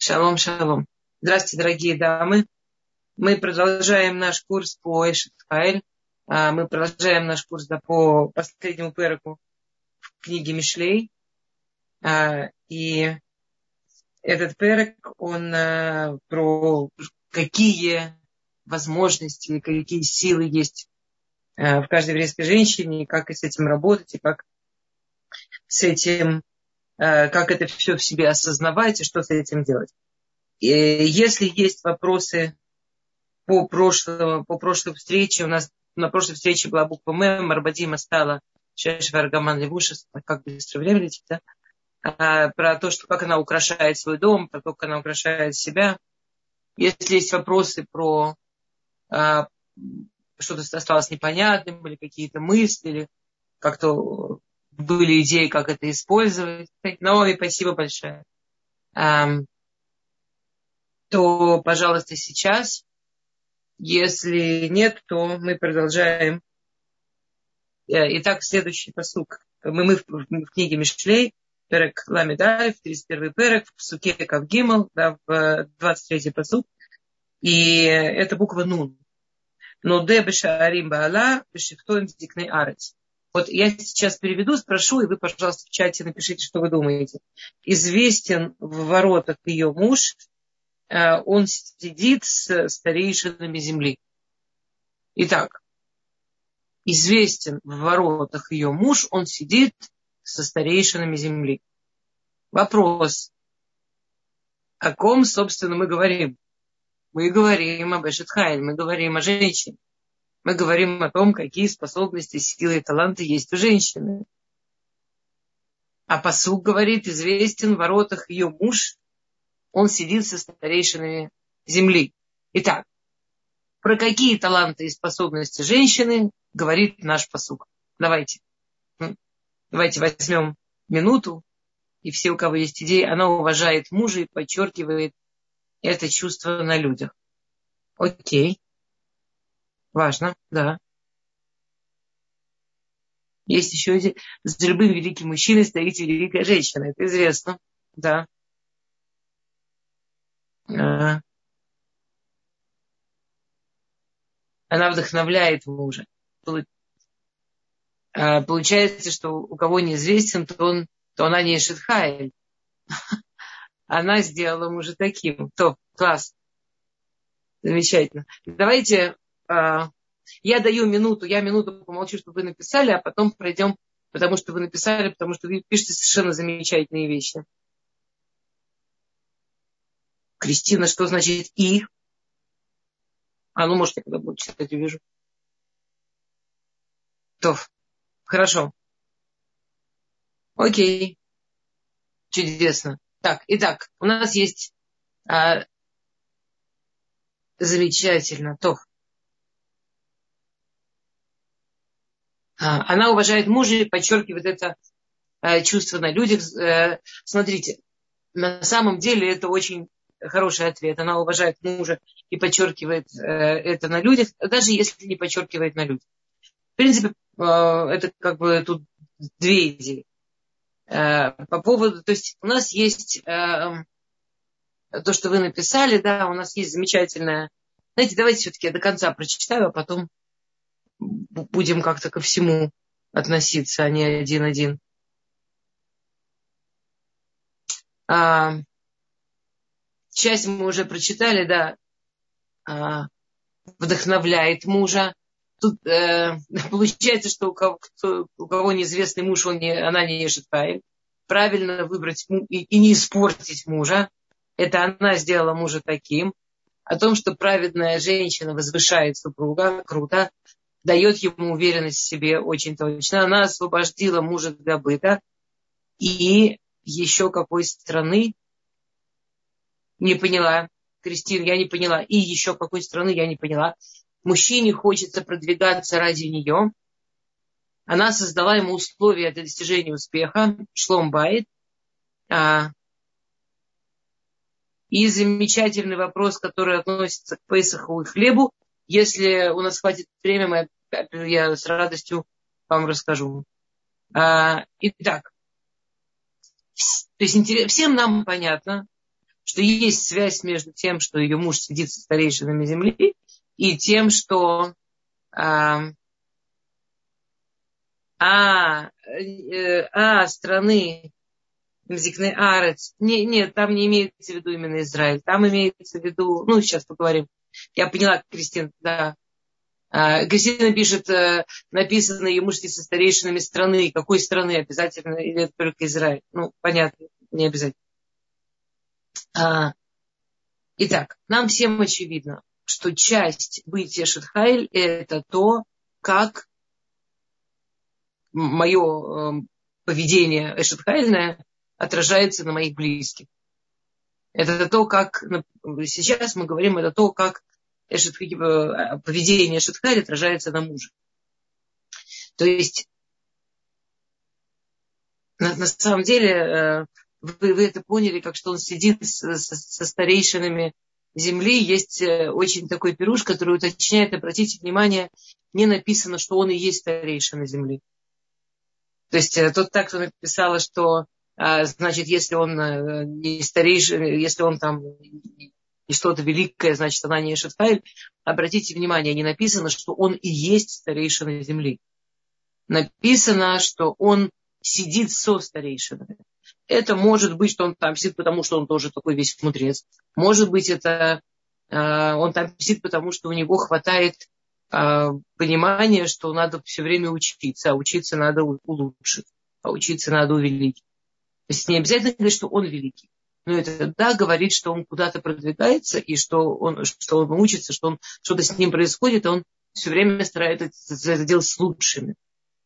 Шалом, шалом. Здравствуйте, дорогие дамы. Мы продолжаем наш курс по Эшет Хаэль. Мы продолжаем наш курс по последнему переку в книге Мишлей. И этот перек, он про какие возможности, какие силы есть в каждой еврейской женщине, и как с этим работать, и как с этим, как это все в себе осознавать, и что с этим делать. И если есть вопросы по прошлой встрече, у нас на прошлой встрече была буква М, Марбадима стала Шеш Варгаман Левушес, как быстро время летит, да? Про то, что, как она украшает свой дом, про то, как она украшает себя. Если есть вопросы про что-то осталось непонятным, или какие-то мысли, или как-то были идеи, как это использовать. Наоми, спасибо большое. То, пожалуйста, сейчас. Если нет, то мы продолжаем. Итак, следующий пасук. Мы в книге Мишлей, перек ламед алеф, 31-й перек, в пасуке кав гимел, да, в 23-й пасук. И это буква нун. Но де бешаарим баала, бешифтоем дикней арец. Вот я сейчас переведу, спрошу, и вы, пожалуйста, в чате напишите, что вы думаете. Известен в воротах ее муж, он сидит с старейшинами земли. Итак, известен в воротах ее муж, он сидит со старейшинами земли. Вопрос. О ком, собственно, мы говорим? Мы говорим об Эшет Хаэль, мы говорим о женщине. Мы говорим о том, какие способности, силы и таланты есть у женщины. А пасук говорит, известен в воротах ее муж, он сидит со старейшинами земли. Итак, про какие таланты и способности женщины говорит наш пасук? Давайте возьмем минуту, и все, у кого есть идеи, она уважает мужа и подчеркивает это чувство на людях. Окей. Важно, да. Есть еще идея. За любым великим мужчиной стоит великая женщина. Это известно. Да. Она вдохновляет мужа. Получается, что у кого неизвестен, то она не Эшет Хаэль. Она сделала мужа таким. То, класс. Замечательно. Давайте, я даю минуту, помолчу, чтобы вы написали, а потом пройдем, потому что вы написали, потому что вы пишете совершенно замечательные вещи. Кристина, что значит «и»? Может, я когда буду читать, увижу. То, хорошо. Окей. Чудесно. Так, итак, у нас есть замечательно. То. Она уважает мужа и подчеркивает это чувство на людях. Смотрите, на самом деле это очень хороший ответ. Она уважает мужа и подчеркивает это на людях, даже если не подчеркивает на людях. В принципе, это как бы тут две идеи. По поводу, то есть у нас есть то, что вы написали, да, у нас есть замечательное. Знаете, давайте все-таки я до конца прочитаю, а потом будем как-то ко всему относиться, а не один-один. Часть мы уже прочитали, да, вдохновляет мужа. Тут получается, что у кого неизвестный муж, она не Эшет Хаэль. Правильно выбрать и не испортить мужа. Это она сделала мужа таким. О том, что праведная женщина возвышает супруга, круто, дает ему уверенность в себе очень точно. Она освободила мужа для быта. И еще какой страны, не поняла. Кристина, я не поняла. И еще какой страны, я не поняла. Мужчине хочется продвигаться ради нее. Она создала ему условия для достижения успеха. Шлом байт. И замечательный вопрос, который относится к Песаху и хлебу. Если у нас хватит времени, я с радостью вам расскажу. Итак, то есть всем нам понятно, что есть связь между тем, что ее муж сидит со старейшинами земли, и тем, что страны Мзикны Арец. Нет, там не имеется в виду именно Израиль. Там имеется в виду, сейчас поговорим. Я поняла, Кристина, да. Кристина пишет, написано ее муж со старейшинами страны. Какой страны обязательно? Или это только Израиль? Понятно, не обязательно. Итак, нам всем очевидно, что часть бытия Эшет Хайль это то, как мое поведение Эшет Хайльное отражается на моих близких. Это то, как сейчас мы говорим, это то, как поведение Эшет Хайль отражается на муже. То есть, на самом деле, вы это поняли, как что он сидит со старейшинами земли. Есть очень такой пируш, который уточняет, обратите внимание, не написано, что он и есть старейшина земли. То есть тот так, кто написала, что значит, если он не старейшина, если он там не что-то великое, значит, она не Эшет Хайль. Обратите внимание, не написано, что он и есть старейшина земли. Написано, что он сидит со старейшинами. Это может быть, что он там сидит, потому что он тоже такой весь мудрец. Может быть, это он там сидит, потому что у него хватает понимания, что надо все время учиться, а учиться надо улучшить, а учиться надо увеличить. То есть не обязательно говорить, что он великий. Но это да, говорит, что он куда-то продвигается, и что он учится, что что-то с ним происходит, и он все время старается это делать с лучшими.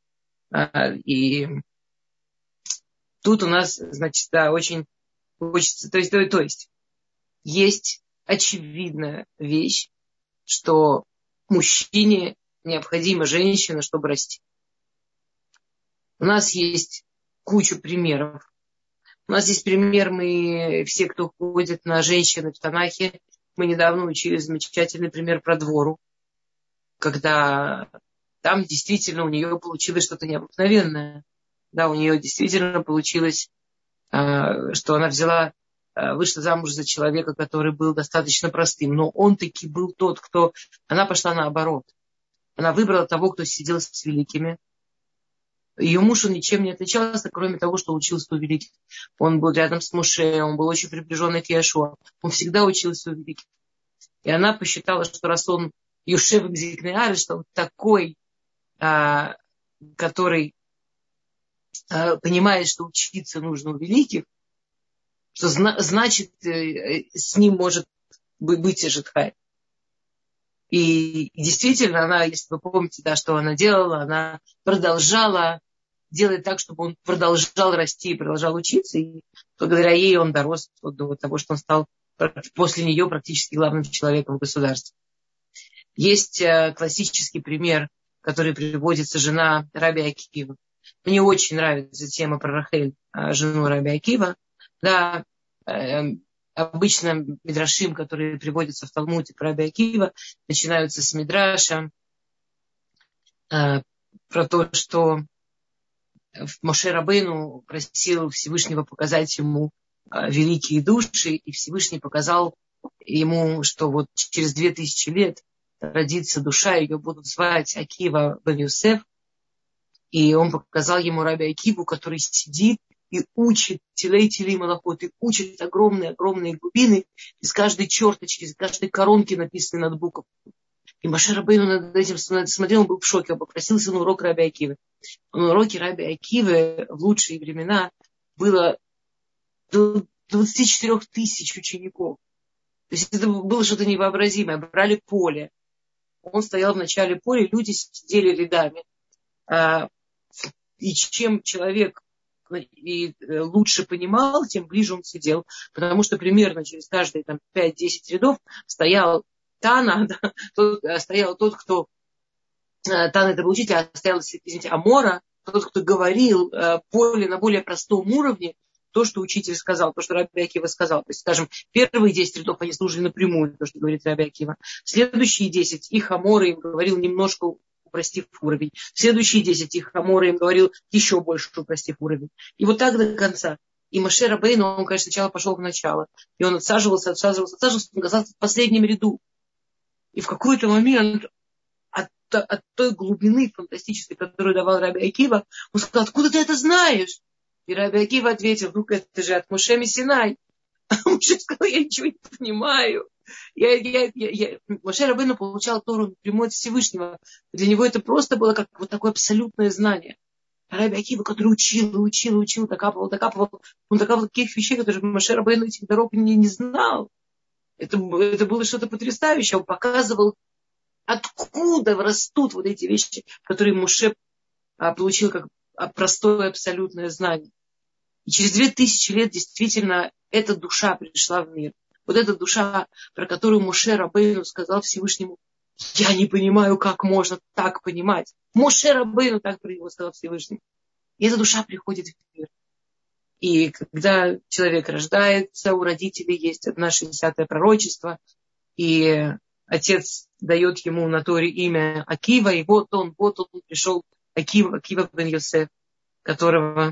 И тут у нас, значит, да, очень хочется, то есть очевидная вещь, что мужчине необходима женщина, чтобы расти. У нас есть куча примеров. У нас есть пример, мы все, кто ходит на женщин в Танахе, мы недавно учили замечательный пример про Двору, когда там действительно у нее получилось что-то необыкновенное. Да, у нее действительно получилось, что она вышла замуж за человека, который был достаточно простым. Но он таки был тот, кто... Она пошла наоборот. Она выбрала того, кто сидел с великими. Ее муж, он ничем не отличался, кроме того, что учился у великих. Он был рядом с Моше, он был очень приближенный к Иешуа. Он всегда учился у великих. И она посчитала, что раз он Йошев Мзикны Арец, что он такой, который понимает, что учиться нужно у великих, что значит с ним может быть Эшет Хайль. И действительно, она, если вы помните, да, что она делала, она продолжала делать так, чтобы он продолжал расти и продолжал учиться. И благодаря ей он дорос до того, что он стал после нее практически главным человеком в государстве. Есть классический пример, который приводится жена Раби Акива. Мне очень нравится тема про Рахель, жену Раби Акива. Да, обычно мидрашим, которые приводятся в Талмуде про Раби Акива, начинаются с мидраша про то, что Моше Рабейну просил Всевышнего показать ему великие души, и Всевышний показал ему, что вот через 2000 лет родится душа, ее будут звать Акива бен Йосеф, и он показал ему Раби Акиву, который сидит и учит Тилей-Тилей Малахот, и учит огромные глубины, из каждой черточки, из каждой коронки написаны над буквой. И Моше Рабейну над этим смотрел, он был в шоке, он попросился на урок Раби Акивы. На уроке Раби Акивы в лучшие времена было до 24 тысяч учеников. То есть это было что-то невообразимое. Брали поле. Он стоял в начале поля, люди сидели рядами. И чем человек лучше понимал, тем ближе он сидел. Потому что примерно через каждые 5-10 рядов стоял Тана, да, стоял тот, кто... Тана это был учитель, а стоял, извините, Амора, тот, кто говорил на более простом уровне то, что учитель сказал, то, что Раби Акива сказал. То есть, скажем, первые 10 рядов они служили напрямую, то, что говорит Раби Акива. Следующие 10 их Амора им говорил немножко упростив уровень. Следующие 10 их Амора им говорил еще больше упростив уровень. И вот так до конца. И Моше Рабейну, он, конечно, сначала пошел в начало. И он отсаживался, он оказался в последнем ряду. И в какой-то момент от той глубины фантастической, которую давал Раби Акива, он сказал: откуда ты это знаешь? И Раби Акива ответил: ну, это же от Моше Синай. А Моше сказал: я ничего не понимаю. Моше Рабейну получал Тору прямой от Всевышнего. Для него это просто было как вот такое абсолютное знание. А Раби Акива, который учил, докапывал, он докапывал таких вещей, которые Моше Рабейну этих дорог не знал. Это было что-то потрясающее. Он показывал, откуда растут вот эти вещи, которые Моше получил как простое абсолютное знание. И через 2000 лет действительно эта душа пришла в мир. Вот эта душа, про которую Моше Рабейну сказал Всевышнему: я не понимаю, как можно так понимать. Моше Рабейну так про него сказал Всевышний. И эта душа приходит в мир. И когда человек рождается, у родителей есть одно 60-е пророчество, и отец дает ему на Торе имя Акива, и вот он пришел, Акива бен Йосеф, которого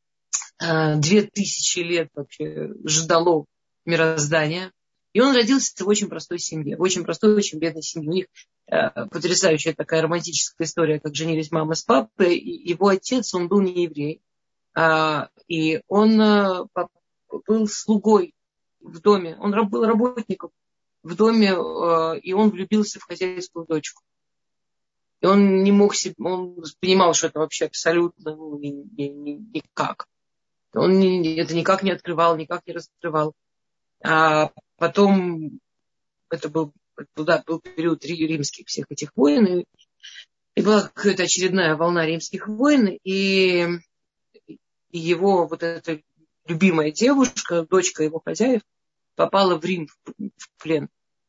2000 лет вообще ждало мироздания. И он родился в очень простой семье, в очень простой, очень бедной семье. У них потрясающая такая романтическая история, как женились мама с папой. И его отец, он был не еврей. И он был слугой в доме. Он был работником в доме, и он влюбился в хозяйскую дочку. И он не мог себе, он понимал, что это вообще абсолютно никак. Он это никак не открывал, никак не раскрывал. А потом это был период римских всех этих войн, и была какая-то очередная волна римских войн, и его вот эта любимая девушка, дочка его хозяев, попала в Рим в плен.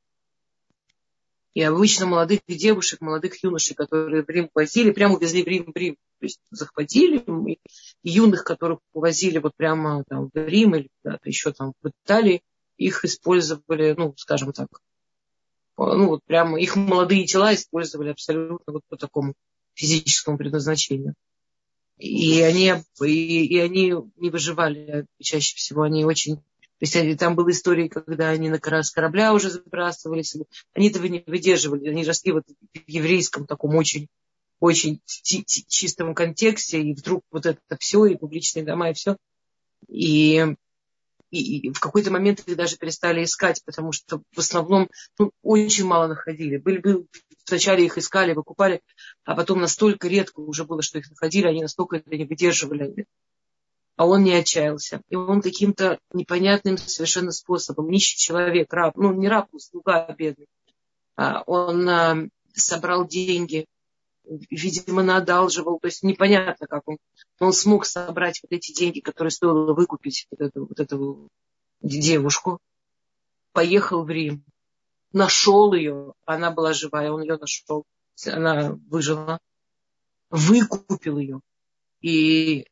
И обычно молодых девушек, молодых юношей, которые в Рим возили, прямо увезли в Рим. То есть захватили, и юных, которых увозили вот прямо там в Рим или куда-то еще там в Италии, их использовали, ну, скажем так, ну, вот прямо их молодые тела использовали абсолютно вот по такому физическому предназначению. И они не выживали чаще всего, они очень... То есть там были истории, когда они с корабля уже забрасывались. Они этого не выдерживали. Они росли вот в еврейском таком очень, очень чистом контексте. И вдруг вот это все, и публичные дома, и все. И в какой-то момент их даже перестали искать, потому что в основном очень мало находили. Вначале их искали, выкупали, а потом настолько редко уже было, что их находили, они настолько это не выдерживали. А он не отчаялся. И он каким-то непонятным совершенно способом, нищий человек, раб, ну не раб, слуга бедный, он собрал деньги, видимо, наодалживал, то есть непонятно, как он смог собрать вот эти деньги, которые стоило выкупить вот эту девушку, поехал в Рим, нашел ее, она была живая, он ее нашел, она выжила, выкупил ее. И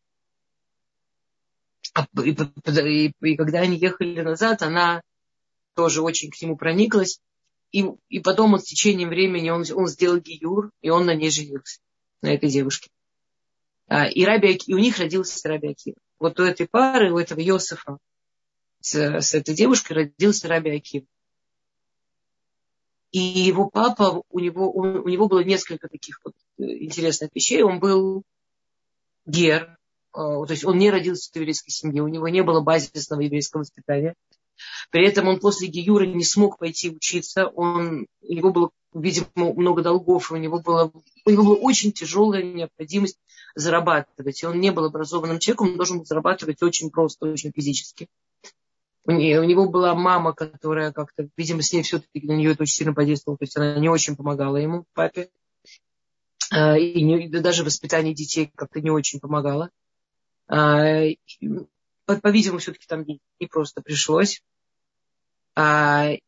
когда они ехали назад, она тоже очень к нему прониклась. И потом он с течением времени он сделал гиюр, и он на ней женился, на этой девушке. И у них родился Раби Акива. Вот у этой пары, у этого Йосефа с этой девушкой родился Раби Акива. И его папа, у него было несколько таких вот интересных вещей. Он был гер, то есть он не родился в еврейской семье, у него не было базисного еврейского воспитания. При этом он после гиюра не смог пойти учиться. У него было, видимо, много долгов, у него была очень тяжелая необходимость зарабатывать. И он не был образованным человеком, он должен был зарабатывать очень просто, очень физически. У него была мама, которая как-то, видимо, с ней все-таки на нее это очень сильно подействовало. То есть она не очень помогала ему, папе. И даже воспитание детей как-то не очень помогало. По-видимому, все-таки там не просто пришлось. Он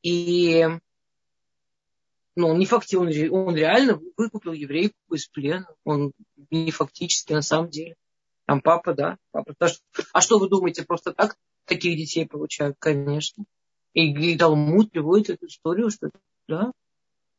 не фактически, он реально выкупил еврейку из плена. Он не фактически, на самом деле. Там папа, да. Папа. А что вы думаете, просто так таких детей получают? Конечно. И Талмуд приводит эту историю, что да.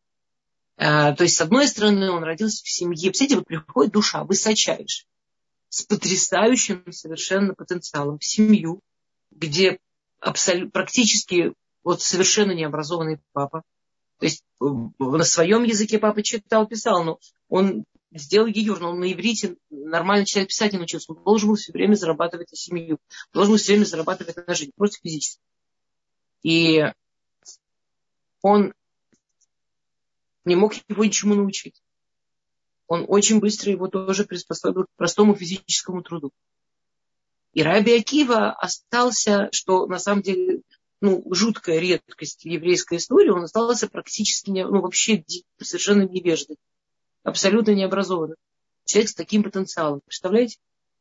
То есть, с одной стороны, он родился в семье. Представляете, вот приходит душа, высочайшая. с потрясающим совершенно потенциалом в семью, где практически вот совершенно необразованный папа. То есть на своем языке папа читал, писал, но он сделал гиюр, но он на иврите нормально читать, писать не научился. Он должен был все время зарабатывать на семью. Должен был все время зарабатывать на жизнь, просто физически. И он не мог его ничему научить. Он очень быстро его тоже приспособил к простому физическому труду. И Раби Акива остался, что на самом деле жуткая редкость в еврейской истории, он остался практически вообще совершенно невеждой, абсолютно необразованным. Человек с таким потенциалом. Представляете?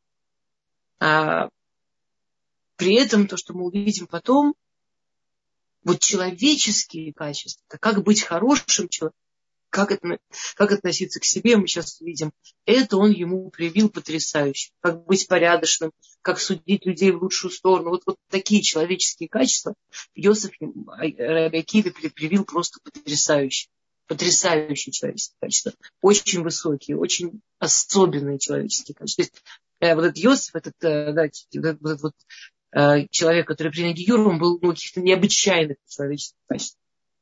А при этом то, что мы увидим потом, вот человеческие качества, как быть хорошим человеком, как относиться к себе, мы сейчас увидим. Это он ему привил потрясающе. Как быть порядочным, как судить людей в лучшую сторону. Вот такие человеческие качества Йосеф Раби Акиве привил просто потрясающе. Потрясающие человеческие качества. Очень высокие, очень особенные человеческие качества. То есть вот этот Йосеф, этот человек, который принял гиюр, он был каких-то необычайных человеческих качеств.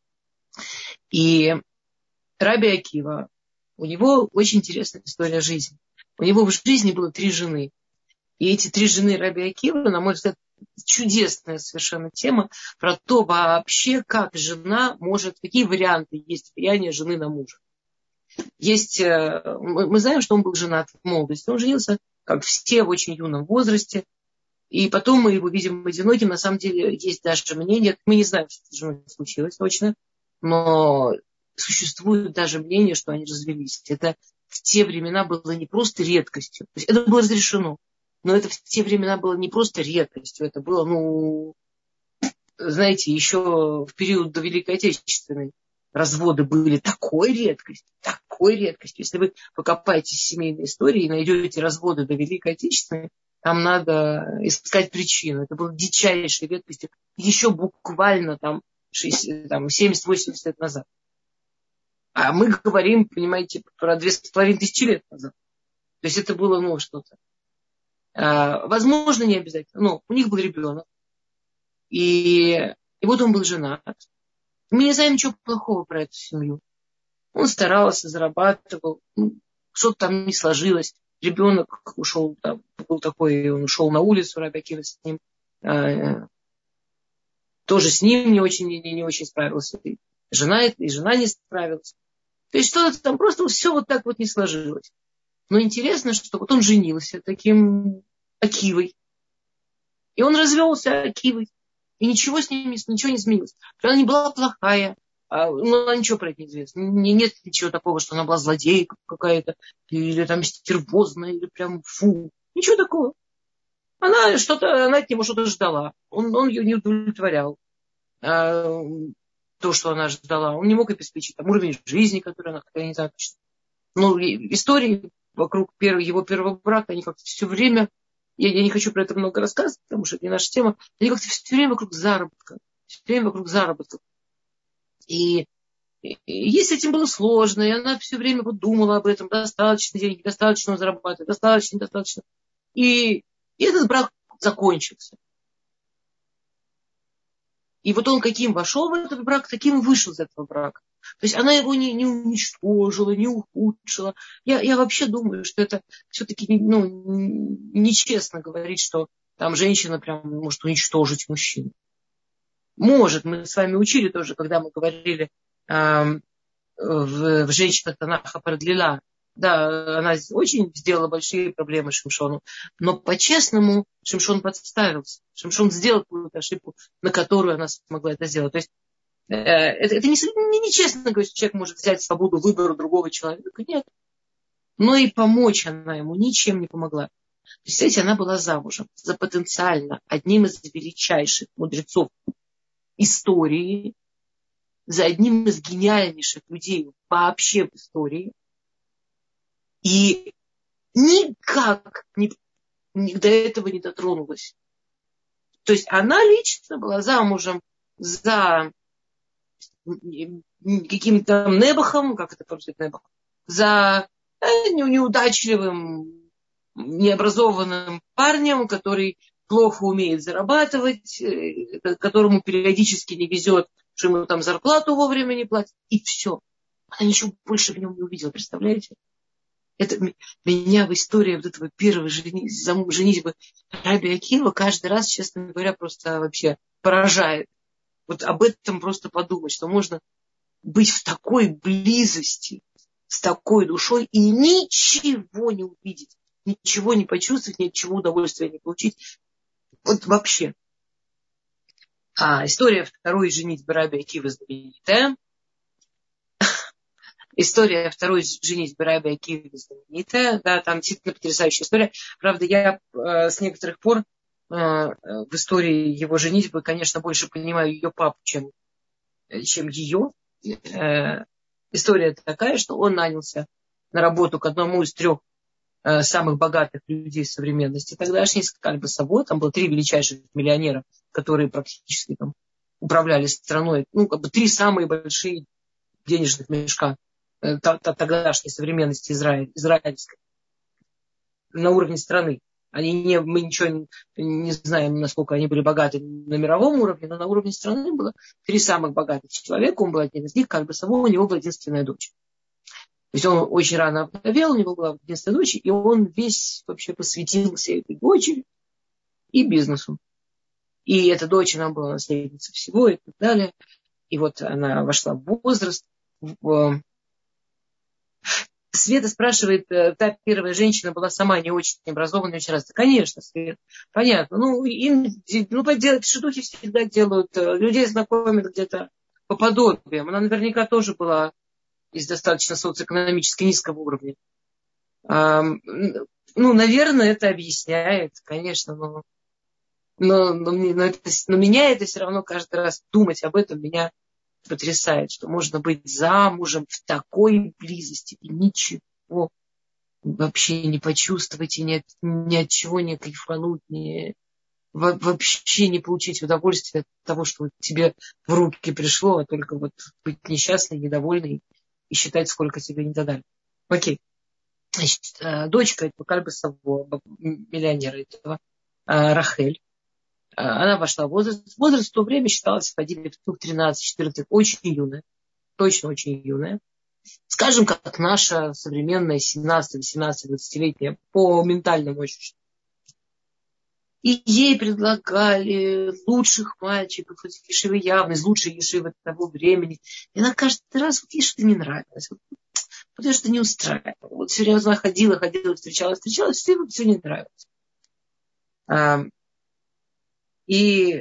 И Раби Акива, у него очень интересная история жизни. У него в жизни было 3 жены. И эти 3 жены Раби Акивы, на мой взгляд, чудесная совершенно тема про то вообще, как жена может, какие варианты есть влияния жены на мужа. Мы знаем, что он был женат в молодости. Он женился, как все, в очень юном возрасте. И потом мы его видим одиноким. На самом деле есть даже мнение, мы не знаем, что с женой случилось точно, но существует даже мнение, что они развелись. Это в те времена было не просто редкостью. То есть это было разрешено. Но это в те времена было не просто редкостью. Это было, знаете, еще в период до Великой Отечественной разводы были такой редкостью. Если вы покопаетесь в семейной истории и найдете разводы до Великой Отечественной, там надо искать причину. Это было дичайшей редкостью. Еще буквально 70-80 лет назад. А мы говорим, понимаете, про 2500 лет назад. То есть это было, что-то. Возможно, не обязательно. Но у них был ребенок. И вот он был женат. Мы не знаем ничего плохого про эту семью. Он старался, зарабатывал. Что-то там не сложилось. Ребенок ушел, был такой, он ушел на улицу, Раби Акива с ним. Тоже с ним не очень справился. И жена не справилась. То есть что-то там просто все вот так вот не сложилось. Но интересно, что вот он женился таким Акивой. И он развелся Акивой. И ничего с ним ничего не изменилось. Она не была плохая. Она ничего про это не известно. Нет ничего такого, что она была злодейка какая-то. Или там стервозная. Или прям фу. Ничего такого. Она от него что-то ждала. Он ее не удовлетворял. То, что она ждала. Он не мог обеспечить уровень жизни, который она хотела, не знаю точно. Истории вокруг его первого брака, они как-то все время, я не хочу про это много рассказывать, потому что это не наша тема, они как-то все время вокруг заработка. Все время вокруг заработка. И ей с этим было сложно, и она все время думала об этом, достаточно денег, достаточно зарабатывать, достаточно, недостаточно. И этот брак закончился. И вот он каким вошел в этот брак, таким и вышел из этого брака. То есть она его не уничтожила, не ухудшила. Я вообще думаю, что это все-таки нечестно говорить, что там женщина прям может уничтожить мужчину. Может, мы с вами учили тоже, когда мы говорили в женщинах Танаха продлила. Да, она очень сделала большие проблемы Шимшону. Но по-честному Шимшон подставился. Шимшон сделал какую-то ошибку, на которую она смогла это сделать. То есть это нечестно говорить, что человек может взять свободу выбора другого человека. Нет. Но и помочь она ему ничем не помогла. Представляете, она была замужем за потенциально одним из величайших мудрецов истории, за одним из гениальнейших людей вообще в истории. И никак до этого не дотронулась. То есть она лично была замужем за каким-то Небахом, как это по-русски Небах, за неудачливым необразованным парнем, который плохо умеет зарабатывать, которому периодически не везет, что ему там зарплату вовремя не платят, и все. Она ничего больше в нем не увидела, представляете? Это меня в истории вот этого первой женитьбы Раби Акива каждый раз, честно говоря, просто вообще поражает. Вот об этом просто подумать, что можно быть в такой близости, с такой душой и ничего не увидеть, ничего не почувствовать, ничего удовольствия не получить. Вот вообще. История второй женитьбы Раби Акивы знаменитая. История второй женитьбы Раби Акивы знаменитая. Да, там действительно потрясающая история. Правда, я с некоторых пор в истории его женитьбы, конечно, больше понимаю ее папу, чем ее. История такая, что он нанялся на работу к одному из 3 самых богатых людей современности. Тогдашний Кальба Саво, там было 3 величайших миллионера, которые практически там управляли страной. 3 самые большие денежных мешка тогдашней современности израильской на уровне страны. Мы ничего не знаем, насколько они были богаты на мировом уровне, но на уровне страны было 3 самых богатых человека. Он был один из них, Кальба Саво, у него была единственная дочь. То есть он очень рано овдовел, у него была единственная дочь, и он весь вообще посвятился этой дочери и бизнесу. И эта дочь, она была наследницей всего и так далее. И вот она вошла в возраст. Света спрашивает, та первая женщина была сама не очень образованная, очень раз. Конечно, Света, понятно. Поделать шедухи всегда делают, людей знакомят где-то по подобиям. Она наверняка тоже была из достаточно социоэкономически низкого уровня. Наверное, это объясняет, конечно, но меня это все равно каждый раз думать об этом меня потрясает, что можно быть замужем в такой близости и ничего вообще не почувствовать и ни от чего не кайфануть, вообще не получить удовольствие от того, что тебе в руки пришло, а только вот быть несчастной, недовольной и считать, сколько тебе не додали. Окей. Значит, дочка этого Кальба Саво, миллионера этого, Рахель, она вошла в возраст. Возраст в то время считалось, входили в 13-14, очень юная, точно очень юная. Скажем, как наша современная 17, 18, 20-летняя по ментальному ощущению. И ей предлагали лучших мальчиков из ешивы явно, из лучшей ешивы того времени. И она каждый раз, вот ей что-то не нравилось. Вот ей что-то не устраивало. Вот серьезно ходила, встречалась, все не нравилось. И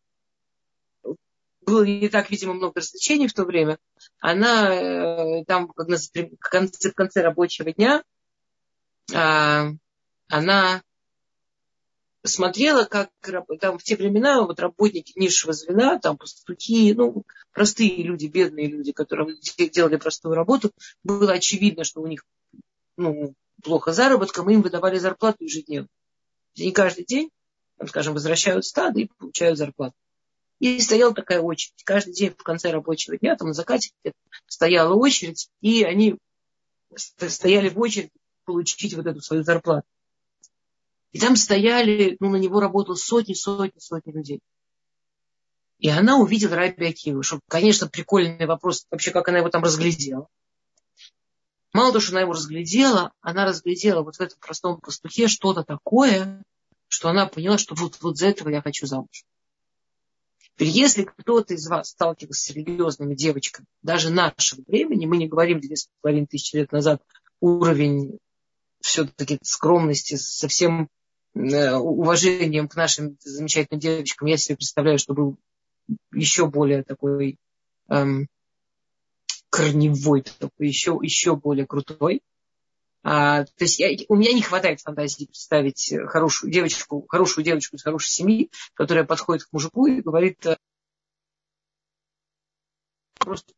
было не так, видимо, много развлечений в то время. Она там в конце рабочего дня она смотрела, как там в те времена вот работники низшего звена, там пастухи, простые люди, бедные люди, которые делали простую работу, было очевидно, что у них плохо заработком, им выдавали зарплату ежедневно. Они каждый день, скажем, возвращают стадо и получают зарплату. И стояла такая очередь. Каждый день в конце рабочего дня, там на закате стояла очередь, и они стояли в очередь получить вот эту свою зарплату. И там стояли, на него работало сотни людей. И она увидела Раби Акиву, что, конечно, прикольный вопрос, вообще, как она его там разглядела. Мало того, что она его разглядела, она разглядела вот в этом простом пастухе что-то такое, что она поняла, что вот за этого я хочу замуж. Теперь, если кто-то из вас сталкивался с религиозными девочками, даже нашего времени, мы не говорим 2500 лет назад, уровень все-таки скромности, со всем уважением к нашим замечательным девочкам, я себе представляю, что был еще более такой корневой, такой еще более крутой. То есть у меня не хватает фантазии представить хорошую девочку из хорошей семьи, которая подходит к мужику и говорит просто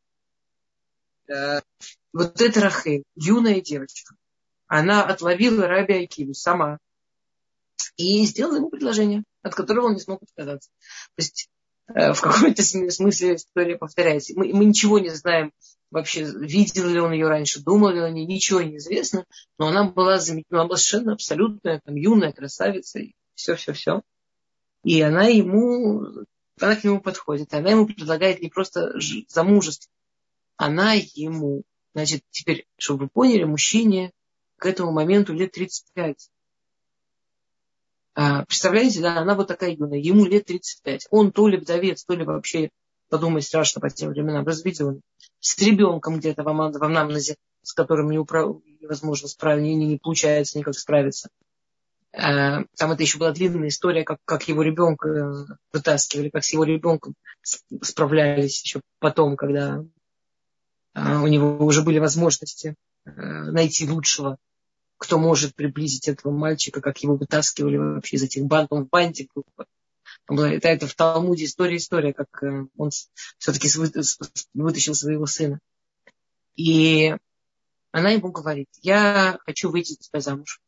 вот эта Рахель, юная девочка, она отловила Раби Акиву сама и сделала ему предложение, от которого он не смог отказаться. То есть в каком-то смысле история повторяется. Мы ничего не знаем вообще видел ли он ее раньше, думал ли он о ней, ничего не известно, но она была замечательная, она была совершенно абсолютная, там, юная красавица, и все. И она к нему подходит, она ему предлагает не просто замужество, она ему, значит, теперь, чтобы вы поняли, мужчине к этому моменту лет 35. Представляете, да, она вот такая юная, ему лет 35. Он то ли вдовец, то ли вообще, подумать страшно по тем временам, разведен. С ребенком где-то в анамнезе, с которым невозможно справиться, не получается никак справиться. Там это еще была длинная история, как его ребенка вытаскивали, как с его ребенком справлялись еще потом, когда у него уже были возможности найти лучшего, кто может приблизить этого мальчика, как его вытаскивали вообще из этих банд. Он в банде был. Это в Талмуде история, как он все-таки вытащил своего сына. И она ему говорит: я хочу выйти за тебя замуж.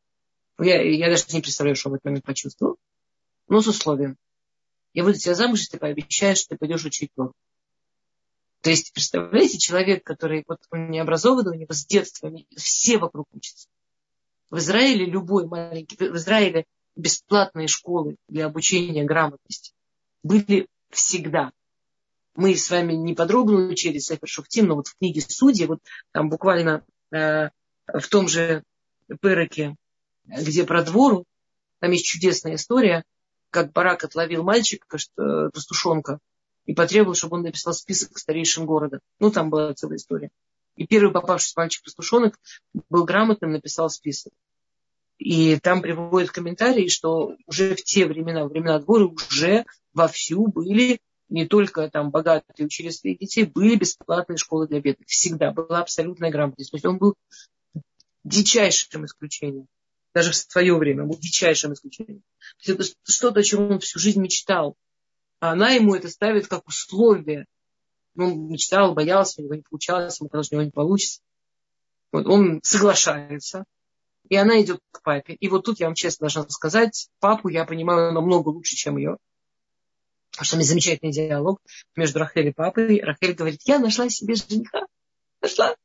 Я даже не представляю, что он в этот момент почувствовал. Но с условием: я выйду за тебя замуж, если ты пообещаешь, что ты пойдешь учить Тору. То есть, представляете, человек, который он не образованный, у него с детства все вокруг учатся. В Израиле в Израиле бесплатные школы для обучения грамотности были всегда. Мы с вами не подробно учили Сефер Шуфтим, но в книге Судьи, там буквально в том же Переке, где про двору, там есть чудесная история, как Барак отловил мальчика, пастушонка, и потребовал, чтобы он написал список старейшин города. Там была целая история. И первый попавшийся мальчик-пастушонок был грамотным, написал список. И там приводят комментарии, что уже в те времена, двора, уже вовсю были не только там богатые учили своих детей, были бесплатные школы для бедных. Всегда была абсолютная грамотность. То есть он был дичайшим исключением. Даже в свое время он был дичайшим исключением. То есть это что-то, о чем он всю жизнь мечтал. А она ему это ставит как условие. Он мечтал, боялся, у него не получалось, ему казалось, что у него не получится. Он соглашается. И она идет к папе. И тут я вам честно должна сказать, папу я понимаю намного лучше, чем ее. Потому что у меня замечательный диалог между Рахель и папой. Рахель говорит: я нашла себе жениха. Нашла.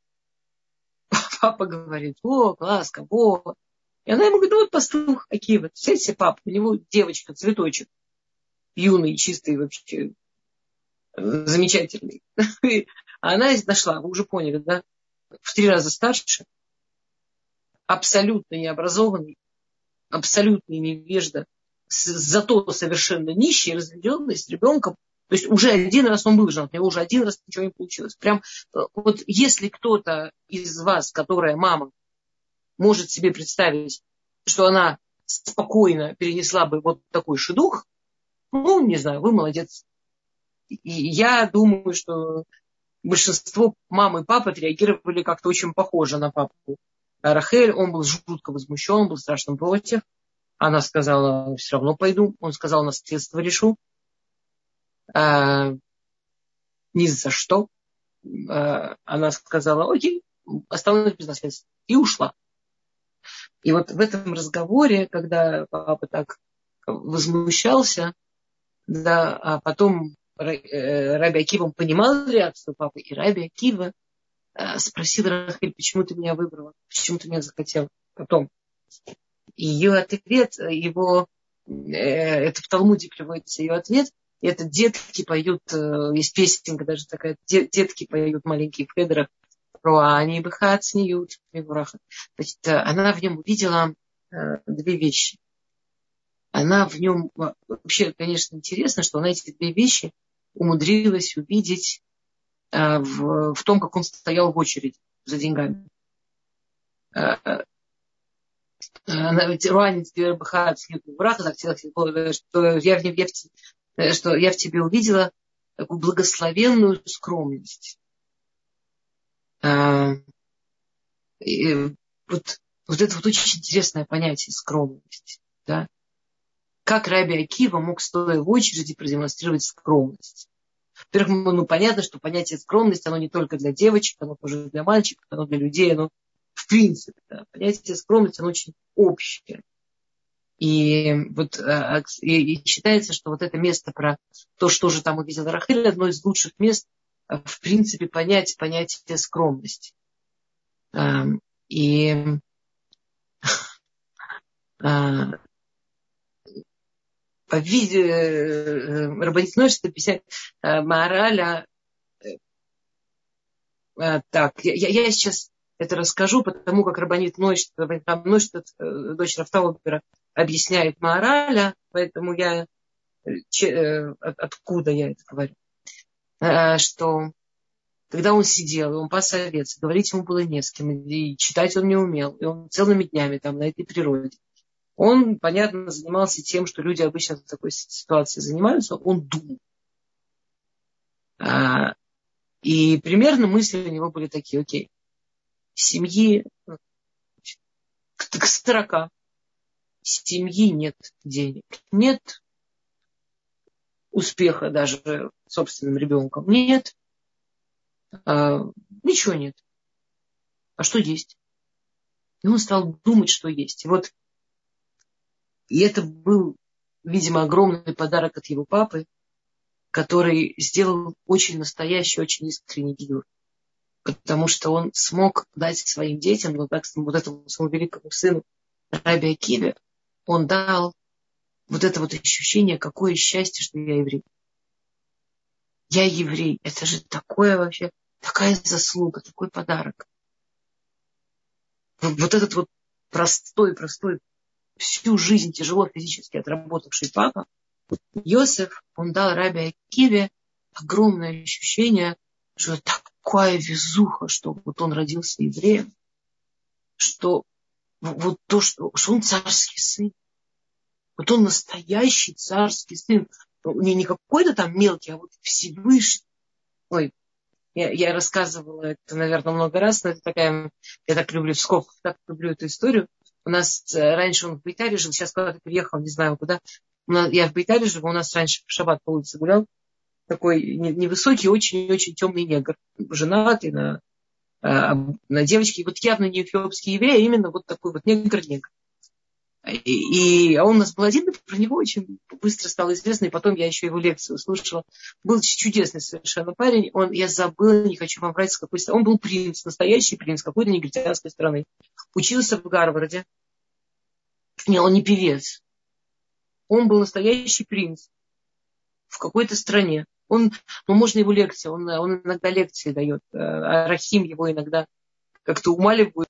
Папа говорит: о, класс, кого? И она ему говорит: пастух Акива. Представляете, папа, у него девочка, цветочек. Юный, чистый вообще. Замечательный. А она нашла, вы уже поняли, да? В 3 раза старше. Абсолютно необразованный, абсолютно невежда, зато совершенно нищий, разведенный, с ребенком. То есть уже 1 раз он был женат, у него уже 1 раз ничего не получилось. Прям если кто-то из вас, которая мама, может себе представить, что она спокойно перенесла бы такой шидух, не знаю, вы молодец. И я думаю, что большинство мам и пап отреагировали как-то очень похоже на папу Рахель. Он был жутко возмущен, он был страшно против. Она сказала: все равно пойду. Он сказал: наследство решу. Ни за что. Она сказала: окей, останусь без наследства. И ушла. И в этом разговоре, когда папа так возмущался, да, а потом Раби Акива понимал реакцию папы, и Раби Акива спросил Рахель: почему ты меня выбрала? Почему ты меня захотела? Потом. И ее ответ, это в Талмуде приводится ее ответ, и это детки поют, есть песенка даже такая, детки поют маленькие в хедерах про «Они быхат снеют». Значит, она в нем увидела 2 вещи. Она в нем, вообще, конечно, интересно, что она эти 2 вещи умудрилась увидеть в том, как он стоял в очереди за деньгами. Она ведь руанит быхат снеют браха, что я в тебе увидела такую благословенную скромность. И это очень интересное понятие скромность. Да? Как Раби Акива мог, стоя в очереди, продемонстрировать скромность? Во-первых, понятно, что понятие скромности, оно не только для девочек, оно тоже для мальчиков, оно для людей, оно в принципе. Да? Понятие скромности, оно очень общее. И считается, что это место про то, что же там увидела Рахель, одно из лучших мест, в принципе, понять понятие скромности. И Рабанит Нойштадт объясняет Маораля. Так, я сейчас это расскажу, потому как Рабанит Нойштадт, дочь Рафтаубера, объясняет Маораля, поэтому откуда я это говорю, что когда он сидел, и он пас овец, говорить ему было не с кем, и читать он не умел, и он целыми днями там на этой природе. Он, понятно, занимался тем, что люди обычно в такой ситуации занимаются, он думал. И примерно мысли у него были такие: окей, семьи к 40, семьи нет денег, нет успеха даже собственным ребенком, нет, ничего нет. А что есть? И он стал думать, что есть. И это был, видимо, огромный подарок от его папы, который сделал очень настоящий, очень искренний гиюр. Потому что он смог дать своим детям, вот этому своему великому сыну Раби Акиве, он дал вот это вот ощущение, какое счастье, что я еврей. Я еврей. Это же такое вообще, такая заслуга, такой подарок. Вот этот вот простой, всю жизнь тяжело физически отработавший папа, Йосеф, он дал Раби Акиве огромное ощущение, что такая везуха, что вот он родился евреем, что вот то, что он царский сын. Вот он настоящий царский сын. Не какой-то там мелкий, а вот Всевышний. Ой, я рассказывала это, наверное, много раз, но это такая, я так люблю в скобках, так люблю эту историю. У нас раньше он в Бейтаре жил, сейчас куда-то приехал, не знаю куда. Я в Бейтаре живу, у нас раньше в шаббат по улице гулял. Такой невысокий, очень-очень темный негр. Женатый на девочке. Вот явно не эфиопский еврей, а именно вот такой вот негр-негр. И он у нас был один, про него очень быстро стало известно, и потом я еще его лекцию слушала. Был чудесный совершенно парень. Я забыла, не хочу вам врать, с какой страны. Он был принц, настоящий принц какой-то негритянской страны. Учился в Гарварде. Не, он не певец. Он был настоящий принц в какой-то стране. Можно его лекции, он иногда лекции дает. А Рахим его иногда как-то умаливает.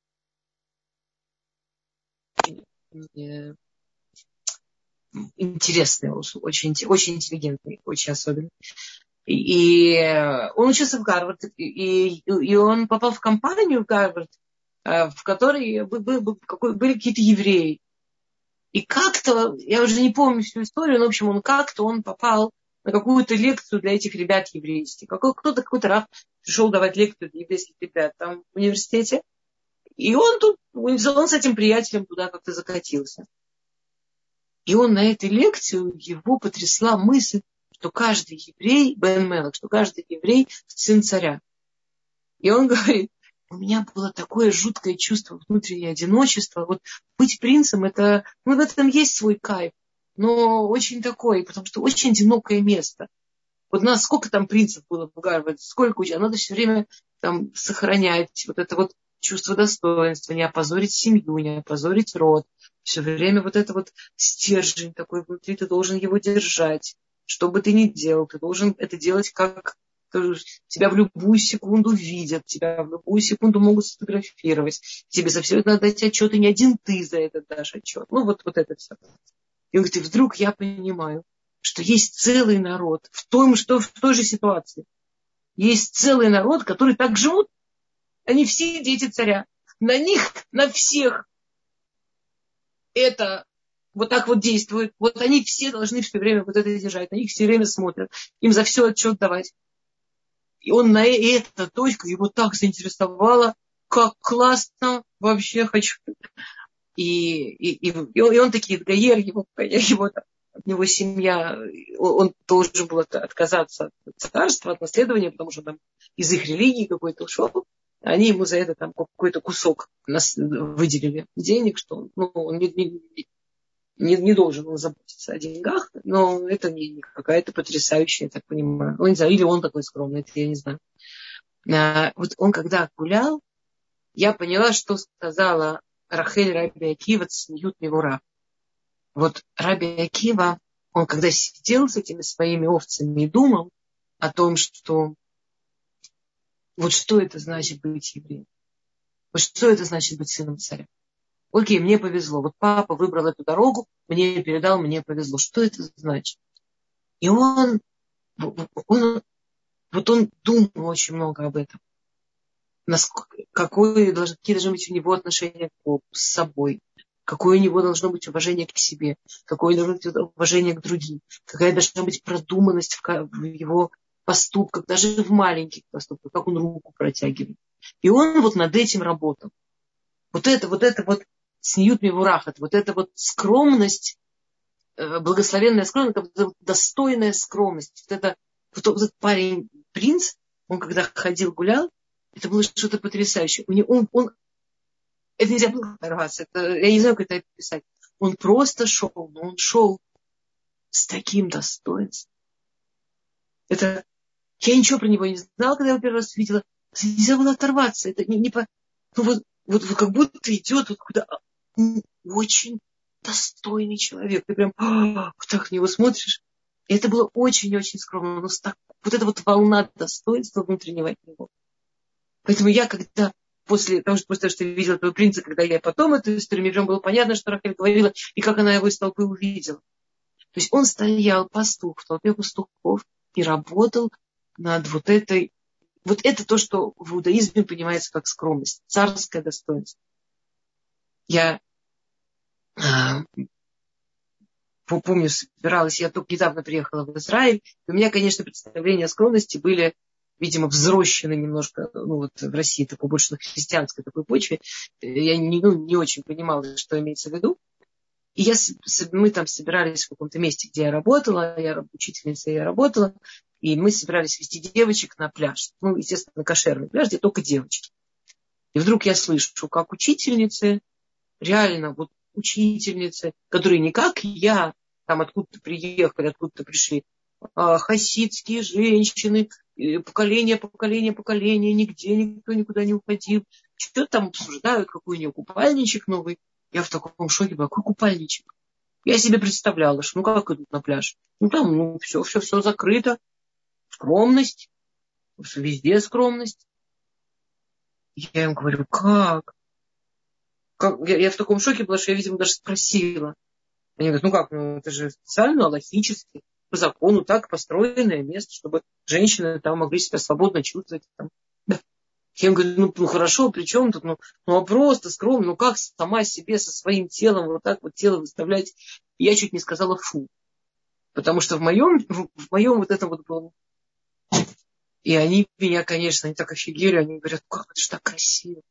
Интересный, очень, очень интеллигентный, очень особенный. И он учился в Гарвард, и он попал в компанию в Гарвард, в которой были какие-то евреи. И как-то, я уже не помню всю историю, но, в общем, он попал на какую-то лекцию для этих ребят еврейских. Какой-то рав пришел давать лекцию для еврейских ребят там в университете. И он с этим приятелем туда как-то закатился. И он на этой лекции, его потрясла мысль, что каждый еврей, Бен Мелах, что каждый еврей сын царя. И он говорит: у меня было такое жуткое чувство внутреннего одиночества. Вот быть принцем, в этом есть свой кайф, но очень такой, потому что очень одинокое место. Вот нас сколько там принцев было в Гарварде, сколько учат, надо все время там сохранять вот это вот чувство достоинства, не опозорить семью, не опозорить род. Все время вот это вот стержень такой внутри, ты должен его держать. Что бы ты ни делал, ты должен это делать как... Тебя в любую секунду видят, тебя в любую секунду могут сфотографировать. Тебе за все это надо дать отчет, и не один ты за это дашь отчет. Вот это все. И он говорит: и вдруг я понимаю, что есть целый народ в той же ситуации. Есть целый народ, который так живут. Они все дети царя. На них, на всех это вот так вот действует. Вот они все должны все время вот это держать. На них все время смотрят. Им за все отчет давать. И он на эту точку его так заинтересовало. Как классно. Вообще хочу. И он такие, от него семья, он должен был отказаться от царства, от наследования, потому что там из их религии какой-то ушел. Они ему за это там какой-то кусок выделили денег, что он не должен он заботиться о деньгах, но это не какая-то потрясающая, я так понимаю. Ну, не знаю, или он такой скромный, это я не знаю. Вот он когда гулял, я поняла, что сказала Рахель Раби Акива Цниют Мивура. Вот Раби Акива, он когда сидел с этими своими овцами и думал о том, что вот что это значит быть евреем. Вот что это значит быть сыном царя. Окей, мне повезло. Вот папа выбрал эту дорогу, мне передал, мне повезло. Что это значит? И он думал очень много об этом. Какие должны быть у него отношения с собой, какое у него должно быть уважение к себе, какое должно быть уважение к другим, какая должна быть продуманность в его поступках, даже в маленьких поступках, как он руку протягивает. И он вот над этим работал. Вот это сньют мивурахат, вот эта вот скромность, благословенная скромность, достойная скромность. Вот этот парень, принц, он когда ходил, гулял, это было что-то потрясающее. Это нельзя было оторваться. Я не знаю, как это описать. Он просто шел, но он шел с таким достоинством. Я ничего про него не знала, когда я его первый раз видела. Нельзя было оторваться. Это вот как будто идет вот куда очень достойный человек. Ты прям вот так на него смотришь. И это было очень-очень скромно. Вот эта вот волна достоинства внутреннего от него. Поэтому я, когда после того, что я видела этого принца, когда я потом эту историю, мне прям было понятно, что Рахель говорила, и как она его из толпы увидела. То есть он стоял, пастух, в толпе пастухов, и работал над вот этой. Вот это то, что в иудаизме понимается как скромность, царское достоинство. Я помню, собиралась, я только недавно приехала в Израиль, и у меня, конечно, представления о скромности были, видимо, взрощены немножко, в России, такой больше на христианской такой почве. Я не очень понимала, что имеется в виду. И мы там собирались в каком-то месте, где я работала, я учительница, я работала, и мы собирались вести девочек на пляж. Естественно, на кошерный пляж, где только девочки. И вдруг я слышу, как учительницы, реально, вот учительницы, которые не как я, там откуда-то приехали, откуда-то пришли, хасидские женщины, поколение, нигде никто никуда не уходил. Что-то там обсуждают, какой у нее купальничек новый. Я в таком шоке, какой купальничек? Я себе представляла, что как идут на пляж. Там все закрыто. Скромность. Везде скромность. Я им говорю, как? Я в таком шоке была, что я, видимо, даже спросила. Они говорят, это же специально, аллахически, по закону так построенное место, чтобы женщины там могли себя свободно чувствовать. Там. Да. Я им говорю, хорошо, при чем тут? А просто скромно, как сама себе со своим телом вот так вот тело выставлять? И я чуть не сказала фу. Потому что в моем вот это вот было. И они меня, конечно, они так офигели, они говорят, как это же так красиво.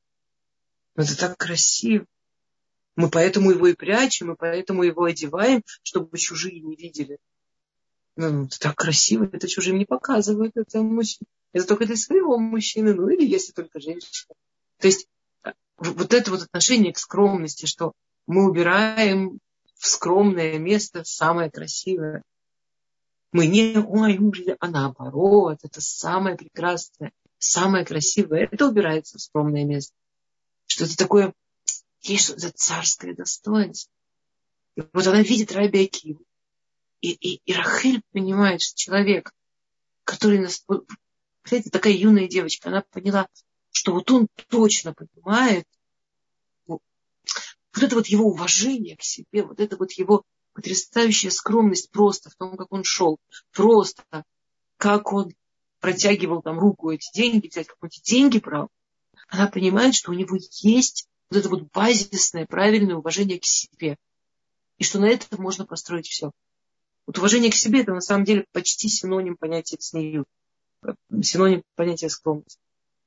Это так красиво. Мы поэтому его и прячем, и поэтому его одеваем, чтобы чужие не видели. Это так красиво, это чужим не показывают. Это только для своего мужчины, или если только женщина. То есть вот это вот отношение к скромности, что мы убираем в скромное место самое красивое. Мы не, а наоборот, это самое прекрасное, самое красивое. Это убирается в скромное место. Что это такое, есть что-то царское достоинство. И вот она видит Раби Акиву. И Рахель понимает, что человек, который знаете, такая юная девочка, она поняла, что вот он точно понимает вот это вот его уважение к себе, вот это вот его потрясающая скромность просто в том, как он шел, просто как он протягивал там руку эти деньги взять, как он эти деньги брал. Она понимает, что у него есть вот это вот базисное, правильное уважение к себе. И что на этом можно построить все. Вот уважение к себе – это на самом деле почти синоним понятия цниют, синоним понятия скромности.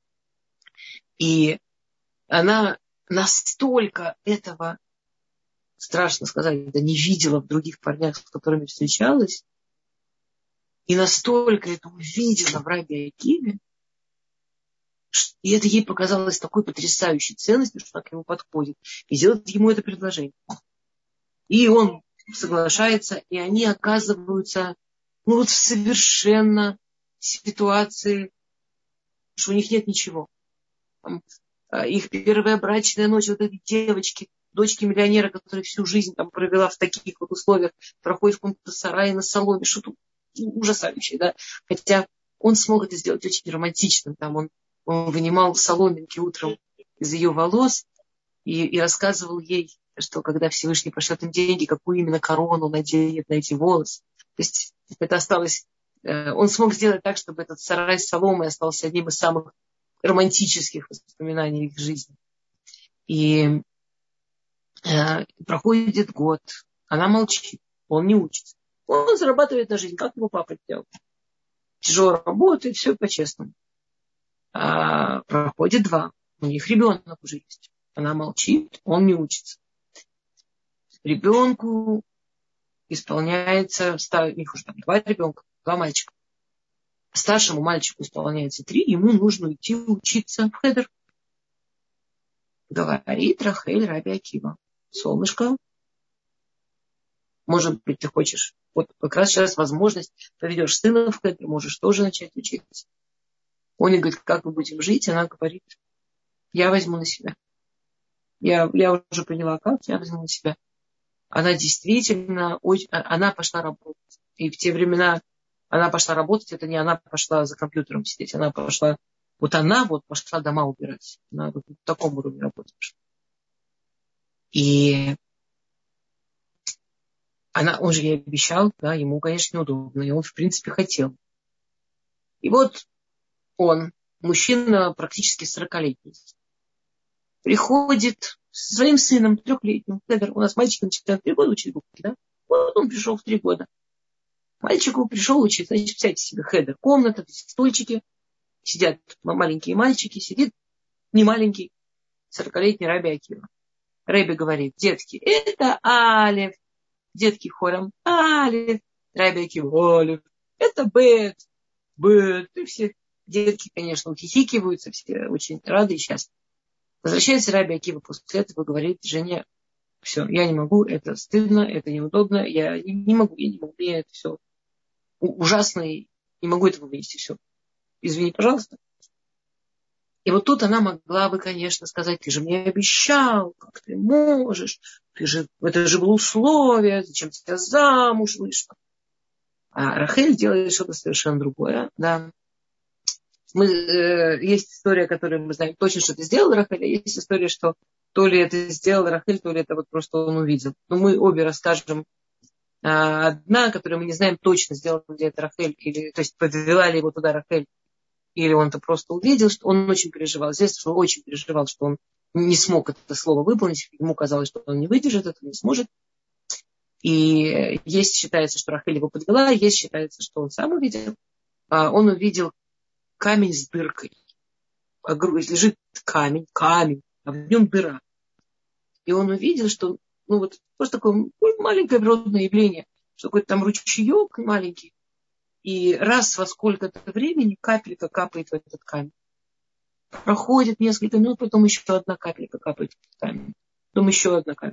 И она настолько этого, страшно сказать, не видела в других парнях, с которыми встречалась, и настолько это увидела в Раби Акиве, и это ей показалось такой потрясающей ценностью, что она к нему подходит, и делает ему это предложение. И он соглашается, и они оказываются в совершенно ситуации, что у них нет ничего. Их первая брачная ночь, вот этой девочки, дочки миллионера, которая всю жизнь там провела в таких вот условиях, проходит в каком-то сарае на соломе, что-то ужасающее, да. Хотя он смог это сделать очень романтичным. Там он вынимал соломинки утром из ее волос и рассказывал ей, что когда Всевышний пошлет им деньги, какую именно корону наденет на эти волосы. То есть это осталось... Он смог сделать так, чтобы этот сарай с соломой остался одним из самых романтических воспоминаний их жизни. И проходит год, она молчит, он не учится. Он зарабатывает на жизнь, как его папа делал. Тяжело работает, все по-честному. Проходит 2, у них ребенок уже есть. Она молчит, он не учится. Ребенку исполняется, у них уже там 2 ребенка, 2 мальчика. Старшему мальчику исполняется 3, ему нужно идти учиться в хедер. Говорит Рахель Раби Акива: солнышко, может быть, ты хочешь, вот как раз сейчас возможность, поведешь сына в хедер, можешь тоже начать учиться. Он ей говорит: как мы будем жить? Она говорит: я возьму на себя. Я уже поняла, как, я возьму на себя. Она действительно, она пошла работать. И в те времена она пошла работать, это не она пошла за компьютером сидеть, она пошла пошла дома убирать. Она вот в таком уровне работы пошла. И он же ей обещал, да, ему, конечно, неудобно, и он, в принципе, хотел. И вот он, мужчина практически 40-летний, приходит со своим сыном 3-летним. У нас мальчики начинают 3 года учить буквы, да? Вот он пришел в 3 года. Мальчику пришел учиться. Значит, представьте себе хедер, комната, стульчики. Сидят маленькие мальчики, сидит не маленький 40-летний Раби Акива. Раби говорит: детки, это Алеф. Детки хором: Алеф. Раби Акива: Алеф. Это Бет. Бет. И все детки, конечно, ухихикиваются, все очень рады и счастливы. Возвращается Раби Акива после этого, говорит жене: все, я не могу, это стыдно, это неудобно, я не могу, мне это все ужасно, и не могу этого вынести, все. Извини, пожалуйста. И вот тут она могла бы, конечно, сказать: ты же мне обещал, как ты можешь, это же было условие, зачем тебя замуж вышла. А Рахель делает что-то совершенно другое, да. Есть история, которую мы знаем точно, что это сделала Рахель, а есть история, что то ли это сделала Рахель, то ли это вот просто он увидел. Но мы обе расскажем. Одна, которую мы не знаем точно, сделала ли это Рахель, то есть подвела ли его туда Рахель, или он это просто увидел, что он очень переживал. Здесь он очень переживал, что он не смог это слово выполнить. Ему казалось, что он не выдержит это, не сможет. И есть считается, что Рахель его подвела, есть считается, что он сам увидел. Он увидел камень с дыркой. Лежит камень, а в нем дыра. И он увидел, что просто такое маленькое природное явление, что какой-то там ручеек маленький, и раз во сколько-то времени капелька капает в этот камень. Проходит несколько минут, потом еще одна капелька капает в этот камень. Потом еще одна капелька.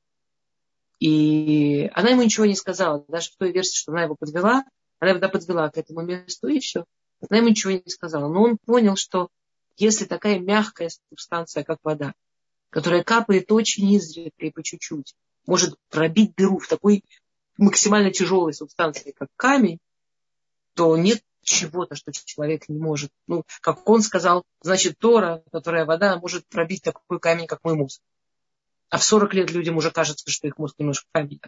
И она ему ничего не сказала. Даже в той версии, что она его подвела, она его подвела к этому месту, и все. Она ему ничего не сказала. Но он понял, что если такая мягкая субстанция, как вода, которая капает очень изредка и по чуть-чуть, может пробить дыру в такой максимально тяжелой субстанции, как камень, то нет чего-то, что человек не может. Как он сказал, значит, Тора, которая вода, может пробить такой камень, как мой мозг. А в 40 лет людям уже кажется, что их мозг немножко камень.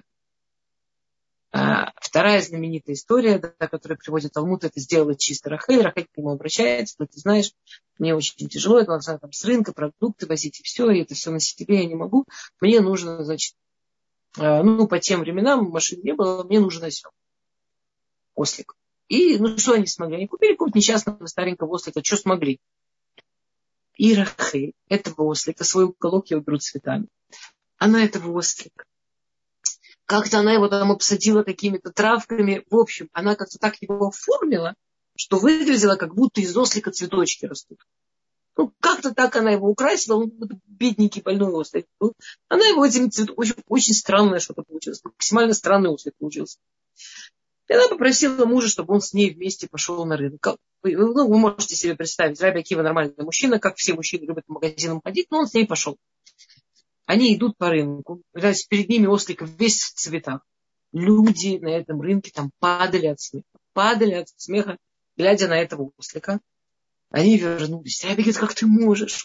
Вторая знаменитая история, которую приводит Талмуд, это сделала чисто Рахель. Рахель к нему обращается: ты знаешь, мне очень тяжело, я должна там с рынка продукты возить, и все, и это все на себе я не могу. Мне нужно, значит, по тем временам машин не было, мне нужен осел. Ослик. И, что они смогли? Они купили какого-то несчастного старенького ослика, что смогли. И Рахель этого ослика, свой уголок я уберу цветами. Она этого ослика. Как-то она его там обсадила какими-то травками. В общем, она как-то так его оформила, что выглядело, как будто из ослика цветочки растут. Ну, как-то так она его украсила, он бедненький больной ослик был. Она его этим цветом, очень странное что-то получилось, максимально странный ослик получился. И она попросила мужа, чтобы он с ней вместе пошел на рынок. Ну, вы можете себе представить, Раби Акива нормальный мужчина, как все мужчины любят по магазинам ходить, но он с ней пошел. Они идут по рынку, перед ними ослик весь в цветах. Люди на этом рынке там падали от смеха, глядя на этого ослика. Они вернулись. Раби говорит, как ты можешь?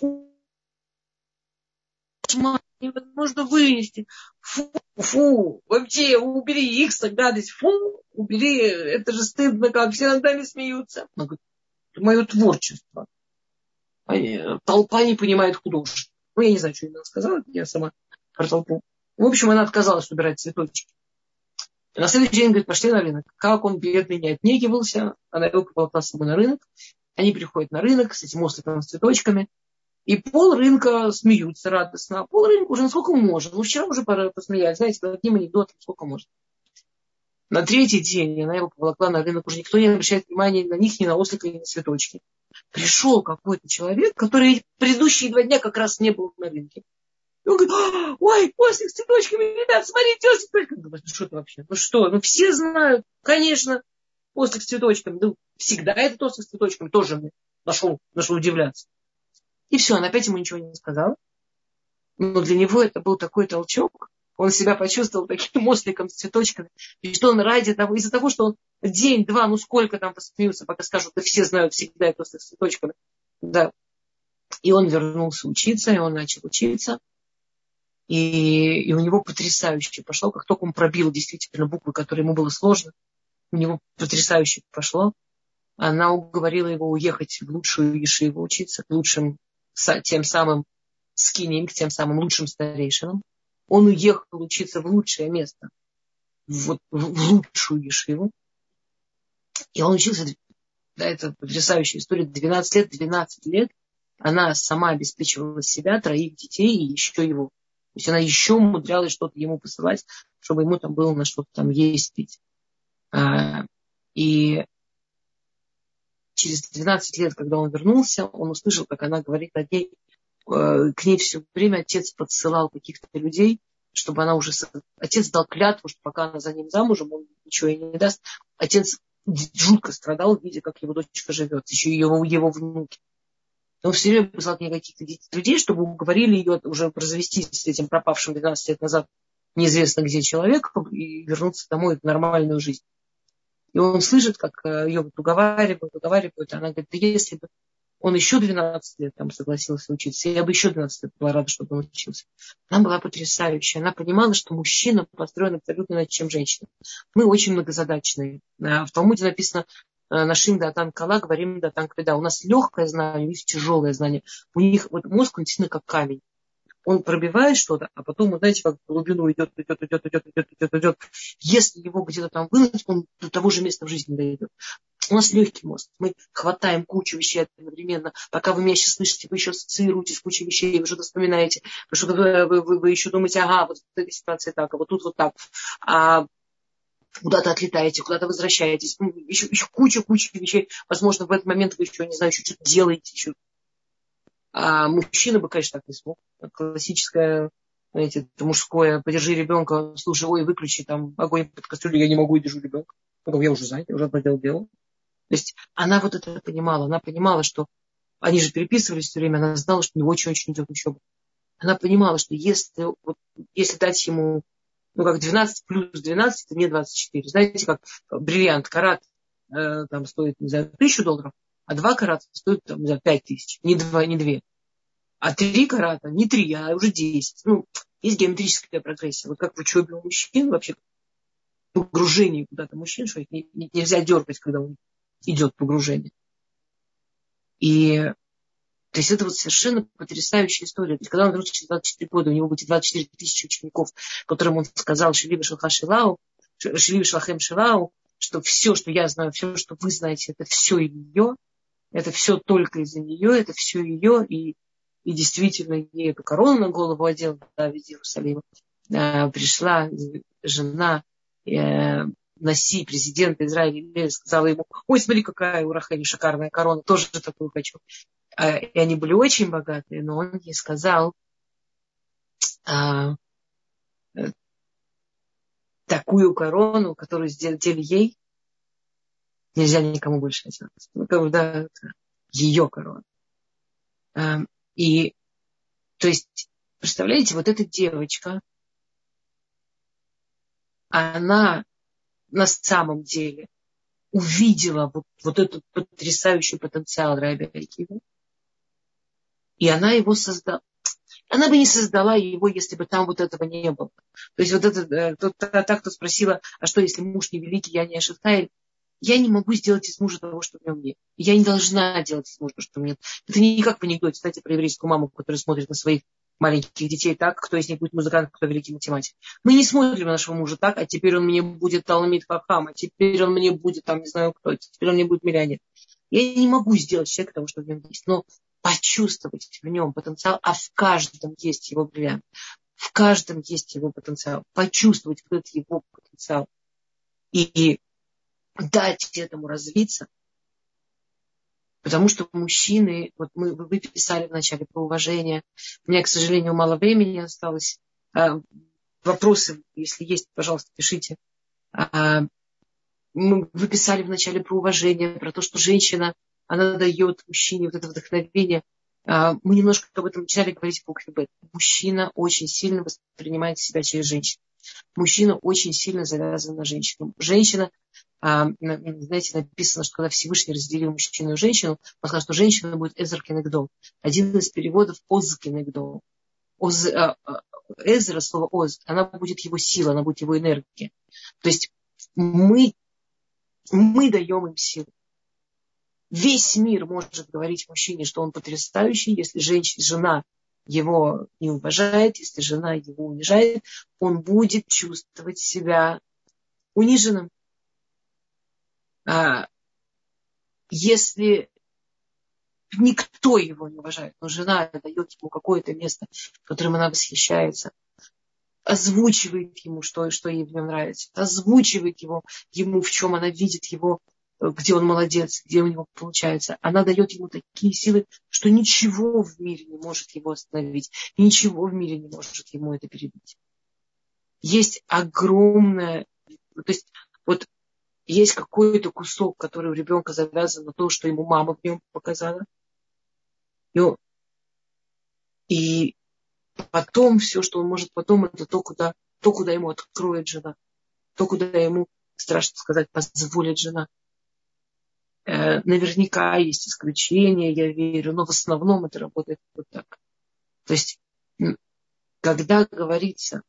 Невозможно вынести. Фу, вообще, убери их, гадость, фу, убери, это же стыдно, как все над нами смеются. Она говорит, это мое творчество. Толпа не понимает художества. Ну, я не знаю, что она сказала, я сама про толпу. В общем, она отказалась убирать цветочки. И на следующий день, говорит, пошли на рынок. Как он, бедный, не отнекивался, она его поволокла с собой на рынок. Они приходят на рынок с этим осликом, с цветочками. И пол рынка смеются радостно. А пол рынка уже насколько можно. Ну, вчера уже посмеялись. Знаете, над одним анекдотом сколько можно. На третий день она его поволокла на рынок. Уже никто не обращает внимания ни на них, ни на ослика, ни на цветочки. Пришел какой-то человек, который предыдущие 2 дня как раз не был на рынке. И он говорит, ой, ослик с цветочками, ребят, смотрите, ослик с цветочками. Ну что это вообще? Ну что? Ну все знают, конечно, ослик с цветочками. Ну, всегда этот ослик с цветочками тоже мне нашел удивляться. И все, она опять ему ничего не сказала. Но для него это был такой толчок. Он себя почувствовал таким осликом с цветочками. И что он ради того, из-за того, что он день-два, ну сколько там посмеются, пока скажут, да все знают всегда это ослик с цветочками. Да. И он вернулся учиться, и он начал учиться. И у него потрясающе пошло. Как только он пробил действительно буквы, которые ему было сложно, у него потрясающе пошло. Она уговорила его уехать в лучшую ешиву учиться, к лучшим, тем самым скиним, к тем самым лучшим старейшинам. Он уехал учиться в лучшее место, в лучшую ешиву. И он учился, да, это потрясающая история, 12 лет. Она сама обеспечивала себя, 3 детей и еще его. То есть она еще умудрялась что-то ему посылать, чтобы ему там было на что-то там есть, пить. И через 12 лет, когда он вернулся, он услышал, как она говорит над ней, к ней все время отец подсылал каких-то людей, чтобы она уже... Отец дал клятву, что пока она за ним замужем, он ничего ей не даст. Отец жутко страдал, видя, как его дочка живет, еще и его внуки. Он все время посылал к ней каких-то людей, чтобы уговорили ее уже развестись с этим пропавшим 12 лет назад неизвестно где человеком и вернуться домой в нормальную жизнь. И он слышит, как ее уговаривают, она говорит, да если бы он еще 12 лет там согласился учиться, я бы еще 12 лет была рада, чтобы он учился. Она была потрясающая. Она понимала, что мужчина построен абсолютно иначе, чем женщина. Мы очень многозадачные. В Талмуде написано «Нашим датан кала, говорим датан кведа». У нас легкое знание, у них тяжелое знание. У них вот мозг, он действительно как камень. Он пробивает что-то, а потом, вы знаете, как в глубину идет. Если его где-то там вынуть, он до того же места в жизни дойдет. У нас легкий мозг. Мы хватаем кучу вещей одновременно. Пока вы меня сейчас слышите, вы еще ассоциируете с кучей вещей, вы что-то вспоминаете. Вы еще думаете, ага, вот в этой ситуации так, а вот тут вот так. А куда-то отлетаете, куда-то возвращаетесь. Еще куча вещей. Возможно, в этот момент вы еще, не знаю, еще что-то делаете. Еще. А мужчина бы, конечно, так не смог. Классическое, знаете, мужское, подержи ребенка, слушай, ой, выключи там огонь под кастрюлю, я не могу и держу ребенка. Я уже занят, я уже отладил дело. То есть она вот это понимала. Она понимала, что они же переписывались все время, она знала, что у него очень-очень идет учеба. Она понимала, что если дать ему, как 12 плюс 12, это не 24. Знаете, как бриллиант, карат там стоит, не знаю, $1000, а 2 карата стоят, там, не знаю, 5000. Не 2. А 3 карата, не 3, а уже 10. Есть геометрическая прогрессия. Вот как в учебе у мужчин, вообще погружение куда-то мужчин, что их нельзя дергать, когда он идет погружение. И то есть это вот совершенно потрясающая история. То есть, когда он вернулся через 24 года, у него будет 24 тысячи учеников, которым он сказал Шилива Шалхем Шилау, что все, что я знаю, все, что вы знаете, это все ее, это все только из-за нее, это все ее, и действительно ей эту корону на голову одел Давид Иерусалима. Пришла жена Наси, президента Израиля, сказала ему, ой, смотри, какая у Рахели шикарная корона, тоже такую хочу. и они были очень богатые, но он ей сказал такую корону, которую сделали ей, нельзя никому больше делать. Ну, когда это ее корона. И, то есть, представляете, вот эта девочка, она на самом деле увидела вот этот потрясающий потенциал Раби Акивы, и она его создала. Она бы не создала его, если бы там вот этого не было. То есть вот это, та, кто спросила, а что, если муж не великий, я не Ашетхайль? Я не могу сделать из мужа того, что в нем нет. Я не должна делать из мужа, что в нем нет. Это не как в анекдоте, кстати, про еврейскую маму, которая смотрит на своих маленьких детей так, кто из них будет музыкант, кто великий математик. Мы не смотрим на нашего мужа так, а теперь он мне будет Талмид Хахам, а теперь он мне будет, там, не знаю кто, теперь он мне будет миллионер. Я не могу сделать человека того, что в нем есть, но почувствовать в нем потенциал, а в каждом есть его бриллиант. В каждом есть его потенциал. Почувствовать вот этот его потенциал. И дать этому развиться. Потому что мужчины, вот вы писали вначале про уважение. У меня, к сожалению, мало времени осталось. Вопросы, если есть, пожалуйста, пишите. Вы писали вначале про уважение, про то, что женщина, она дает мужчине вот это вдохновение. Мы немножко об этом начали говорить в букве Б. Мужчина очень сильно воспринимает себя через женщину. Мужчина очень сильно завязан на женщину. Женщина, знаете, написано, что когда Всевышний разделил мужчину и женщину, он сказал, что женщина будет Эзер Кенегдо. Один из переводов Оз Кенегдо. Эзра, слово Оз, она будет его сила, она будет его энергия. То есть мы даем им силу. Весь мир может говорить мужчине, что он потрясающий, если жена его не уважает, если жена его унижает, он будет чувствовать себя униженным. Если никто его не уважает, но жена дает ему какое-то место, которым она восхищается, озвучивает ему, что ей в нем нравится, озвучивает ему, в чем она видит его, где он молодец, где у него получается. Она дает ему такие силы, что ничего в мире не может его остановить, ничего в мире не может ему это перебить. Есть огромное, то есть вот есть какой-то кусок, который у ребенка завязан на то, что ему мама в нем показала. И потом все, что он может потом, это то, куда ему откроет жена, то, куда ему, страшно сказать, позволит жена. Наверняка есть исключения, я верю, но в основном это работает вот так. То есть, когда говорится,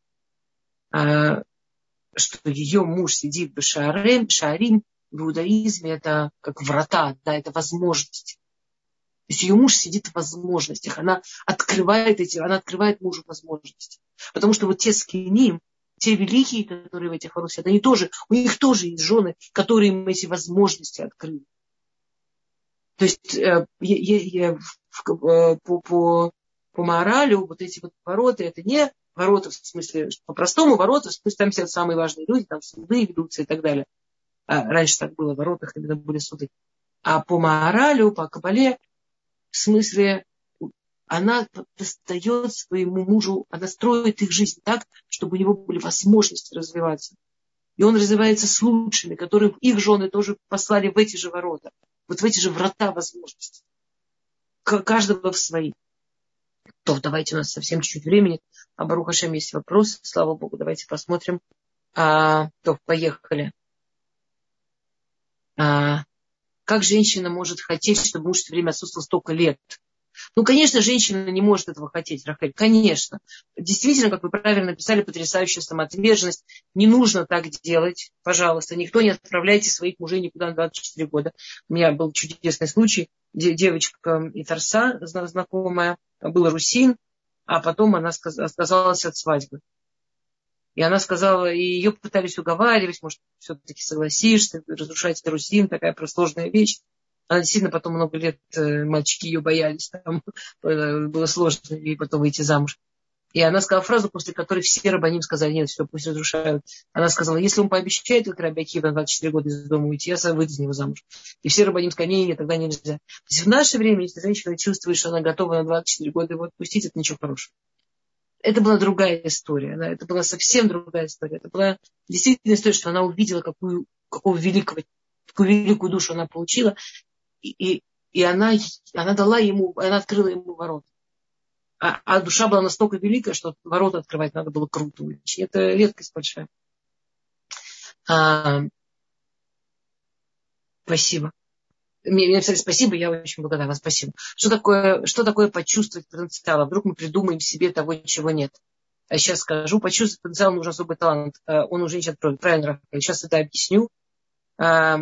что ее муж сидит в шаарим, в иудаизме это как врата, да, это возможность. То есть ее муж сидит в возможностях, она открывает мужу возможности. Потому что вот те скиним, те великие, которые в этих ворот сидят, они тоже, у них тоже есть жены, которые им эти возможности открыли. То есть по моралю вот эти вот ворота, это не ворота в смысле, по-простому ворота, в смысле там сидят самые важные люди, там суды ведутся и так далее. Раньше так было, в воротах именно были суды. А по моралю, по кабале, в смысле, она достает своему мужу, она строит их жизнь так, чтобы у него были возможности развиваться. И он развивается с лучшими, которых их жены тоже послали в эти же ворота. Вот в эти же врата возможностей. Каждого в свои. То давайте, у нас совсем чуть-чуть времени. А Барух Ашем есть вопросы. Слава Богу, давайте посмотрим. Поехали. Как женщина может хотеть, чтобы муж все время отсутствовал столько лет? Ну, конечно, женщина не может этого хотеть, Рахель, конечно. Действительно, как вы правильно написали, потрясающая самоотверженность. Не нужно так делать, пожалуйста. Никто не отправляйте своих мужей никуда на 24 года. У меня был чудесный случай. Девочка и Тарса, знакомая, была русин, а потом она отказалась от свадьбы. И она сказала, и ее пытались уговаривать, может, все-таки согласишься, разрушать русин, такая сложная вещь. Она действительно потом много лет, мальчики ее боялись, там было сложно ей потом выйти замуж. И она сказала фразу, после которой все рабаним сказали, нет, все, пусть разрушают. Она сказала, если он пообещает, как Раби Акива, на 24 года из дома уйти, я выйду за него замуж. И все рабаним сказали, нет, тогда нельзя. То есть в наше время, если женщина чувствует, что она готова на 24 года его отпустить, это ничего хорошего. Это была другая история. Да? Это была совсем другая история. Это была действительно история, что она увидела, какую великую душу она получила. И она дала ему, она открыла ему ворота. А душа была настолько великая, что ворота открывать надо было круто очень. Это редкость большая. Спасибо. Мне написали спасибо, я очень благодарна. Спасибо. Что такое почувствовать потенциал? Вдруг мы придумаем себе того, чего нет. А сейчас скажу. Почувствовать потенциал нужен особый талант. Он у женщин правильно. Сейчас это объясню. Жена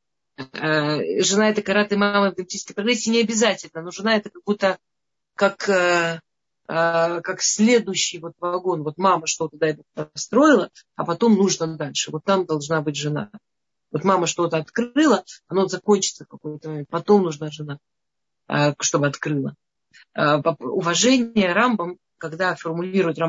это карат и мама в дантистской профессии не обязательно, но жена это как будто как следующий вот вагон. Вот мама что-то построила, а потом нужно дальше. Вот там должна быть жена. Вот мама что-то открыла, оно закончится в какой-то момент. Потом нужна жена, чтобы открыла. Уважение Рамбам, когда формулирует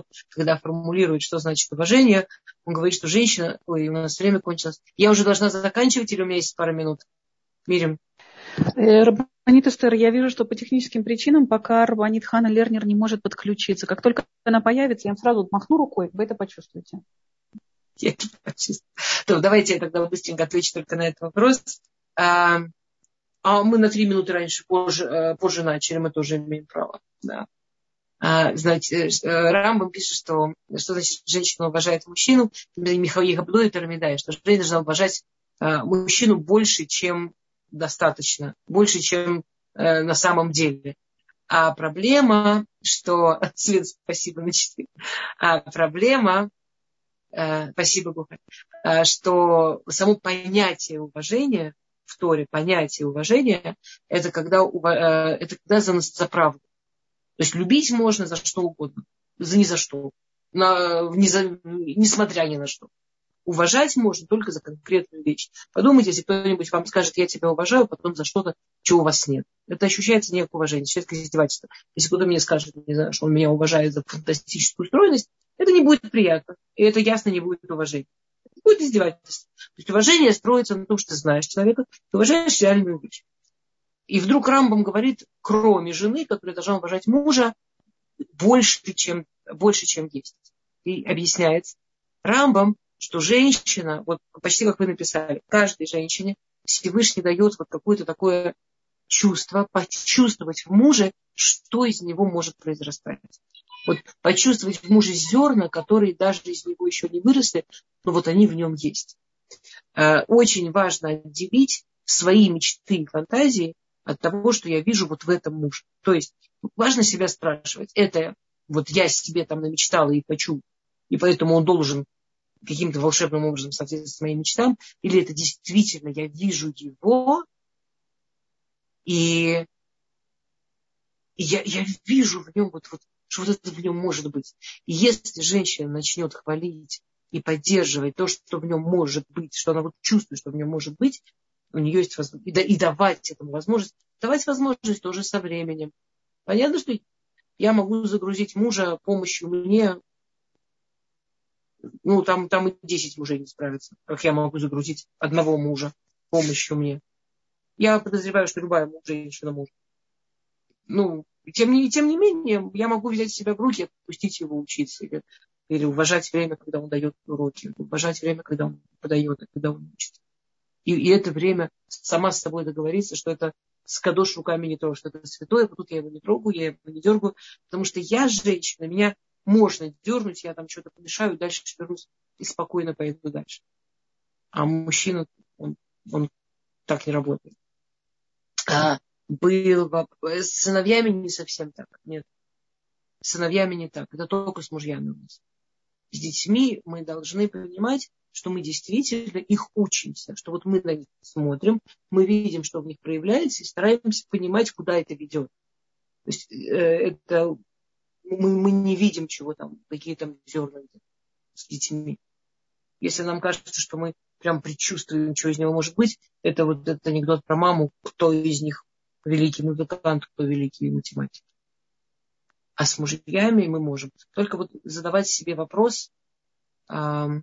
что значит уважение, он говорит, что женщина... Ой, у нас время кончилось. Я уже должна заканчивать или у меня есть пара минут? Мирим. Рабанит Эстер, я вижу, что по техническим причинам пока Рабанит Хана Лернер не может подключиться. Как только она появится, я вам сразу махну рукой, вы это почувствуете. Я это почувствую. То, давайте я тогда быстренько отвечу только на этот вопрос. Мы на 3 минуты позже начали, мы тоже имеем право. Да. Значит, Рамбам пишет, что значит женщина уважает мужчину, Михаил Габду и Тарамидай, что женщина должна уважать мужчину больше, чем достаточно, больше, чем на самом деле. А проблема, что... Свет, спасибо на 4. Проблема, спасибо, Гуха, что само понятие уважения в Торе, понятие уважения, это когда за правду. То есть любить можно за что угодно, за ни за что, несмотря ни на что. Уважать можно только за конкретную вещь. Подумайте, если кто-нибудь вам скажет, я тебя уважаю, потом за что-то, чего у вас нет. Это ощущается не как уважение, ощущается как издевательство. Если кто-то мне скажет, не знаю, что он меня уважает за фантастическую стройность, это не будет приятно. И это ясно не будет уважения. Это будет издевательство. То есть уважение строится на том, что ты знаешь человека, ты уважаешь реальную вещь. И вдруг Рамбам говорит, кроме жены, которая должна уважать мужа, больше, чем есть. И объясняет Рамбам, что женщина, вот почти как вы написали, каждой женщине Всевышний дает вот какое-то такое чувство, почувствовать в муже, что из него может произрастать. Вот почувствовать в муже зерна, которые даже из него еще не выросли, но вот они в нем есть. Очень важно отделить свои мечты и фантазии от того, что я вижу вот в этом муже. То есть важно себя спрашивать, это вот я себе там намечтала и хочу, и поэтому он должен каким-то волшебным образом соответствовать моим мечтам, или это действительно я вижу его, и я вижу в нем что вот это в нем может быть. И если женщина начнет хвалить и поддерживать то, что в нем может быть, что она вот чувствует, что в нем может быть, у нее есть возможность, и давать этому возможность, давать возможность тоже со временем. Понятно, что я могу загрузить мужа помощью мне, ну, там и 10 мужей не справятся, как я могу загрузить одного мужа помощью мне. Я подозреваю, что любая женщина может. Ну, тем не менее, я могу взять себя в руки, отпустить его учиться, или уважать время, когда он дает уроки, уважать время, когда он подает, когда он учится. И это время сама с собой договориться, что это с кадош руками не трогаю, что это святое, тут я его не трогаю, я его не дергаю, потому что я женщина, меня можно дернуть, я там что-то помешаю, дальше вернусь и спокойно поеду дальше. А мужчина, он так не работает. С сыновьями не совсем так. Нет. С сыновьями не так. Это только с мужьями у нас. С детьми мы должны понимать, что мы действительно их учимся. Что вот мы на них смотрим, мы видим, что в них проявляется, и стараемся понимать, куда это ведет. То есть мы не видим, чего там, какие там зерна с детьми. Если нам кажется, что мы прям предчувствуем, что из него может быть, это вот этот анекдот про маму, кто из них великий музыкант, кто великий математик. А с мужьями мы можем. Только вот задавать себе вопрос, это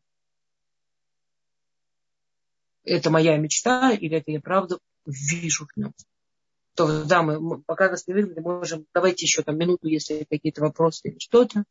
моя мечта или это я правда вижу в нем. То да, мы пока нас не выгнали, можем, давайте еще там минуту, если какие-то вопросы или что-то.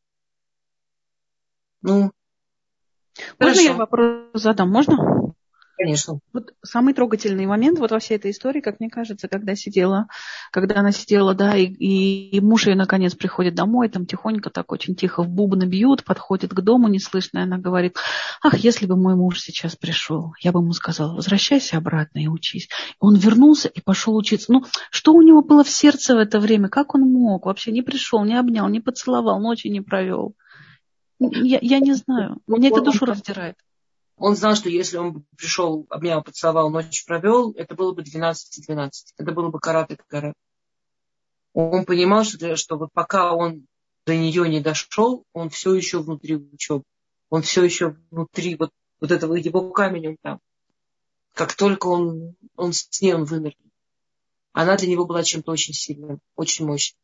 Ну, Можно я хорошо. вопрос задам? Можно? Конечно. Вот самый трогательный момент вот во всей этой истории, как мне кажется, когда она сидела, да, и муж ее наконец приходит домой, там тихонько так очень тихо в бубны бьют, подходит к дому неслышно, и она говорит: ах, если бы мой муж сейчас пришел, я бы ему сказала: возвращайся обратно и учись. Он вернулся и пошел учиться. Ну, что у него было в сердце в это время? Как он мог? Вообще не пришел, не обнял, не поцеловал, ночи не провел. Я не знаю. Мне это душу раздирает. Он знал, что если он пришел, обнял, поцеловал, ночь провел, это было бы 12-12. Это было бы карат и карат. Он понимал, что вот пока он до нее не дошел, он все еще внутри учебы. Он все еще внутри вот этого его камень, он там. Как только он с ней, он вынырнул. Она для него была чем-то очень сильным, очень мощным.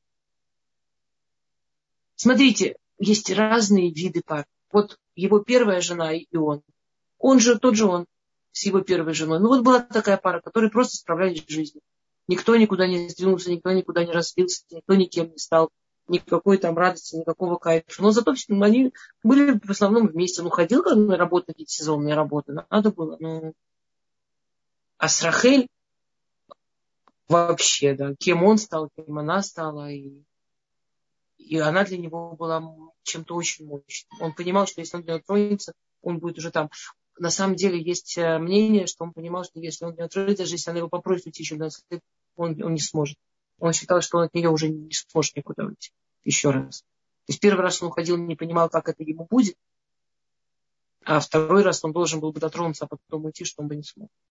Смотрите, есть разные виды пар. Вот его первая жена и он. Он же тот же он с его первой женой. Ну вот была такая пара, которые просто справлялись с жизнью. Никто никуда не сдвинулся, никто никуда не разбился, никто никем не стал. Никакой там радости, никакого кайфа. Но зато они были в основном вместе. Он уходил как на работу, какие-то сезонные работы. Надо было. Ну. А с Рахель вообще, да. Кем он стал, кем она стала. И она для него была чем-то очень мощным. Он понимал, что если он для него тронется, он будет уже там. На самом деле есть мнение, что он понимал, что если он не отравит, даже если она его попросит уйти еще 12 лет, он не сможет. Он считал, что он от нее уже не сможет никуда уйти. Еще раз. То есть первый раз он уходил, не понимал, как это ему будет, а второй раз он должен был бы дотронуться, а потом уйти, что он бы не смог.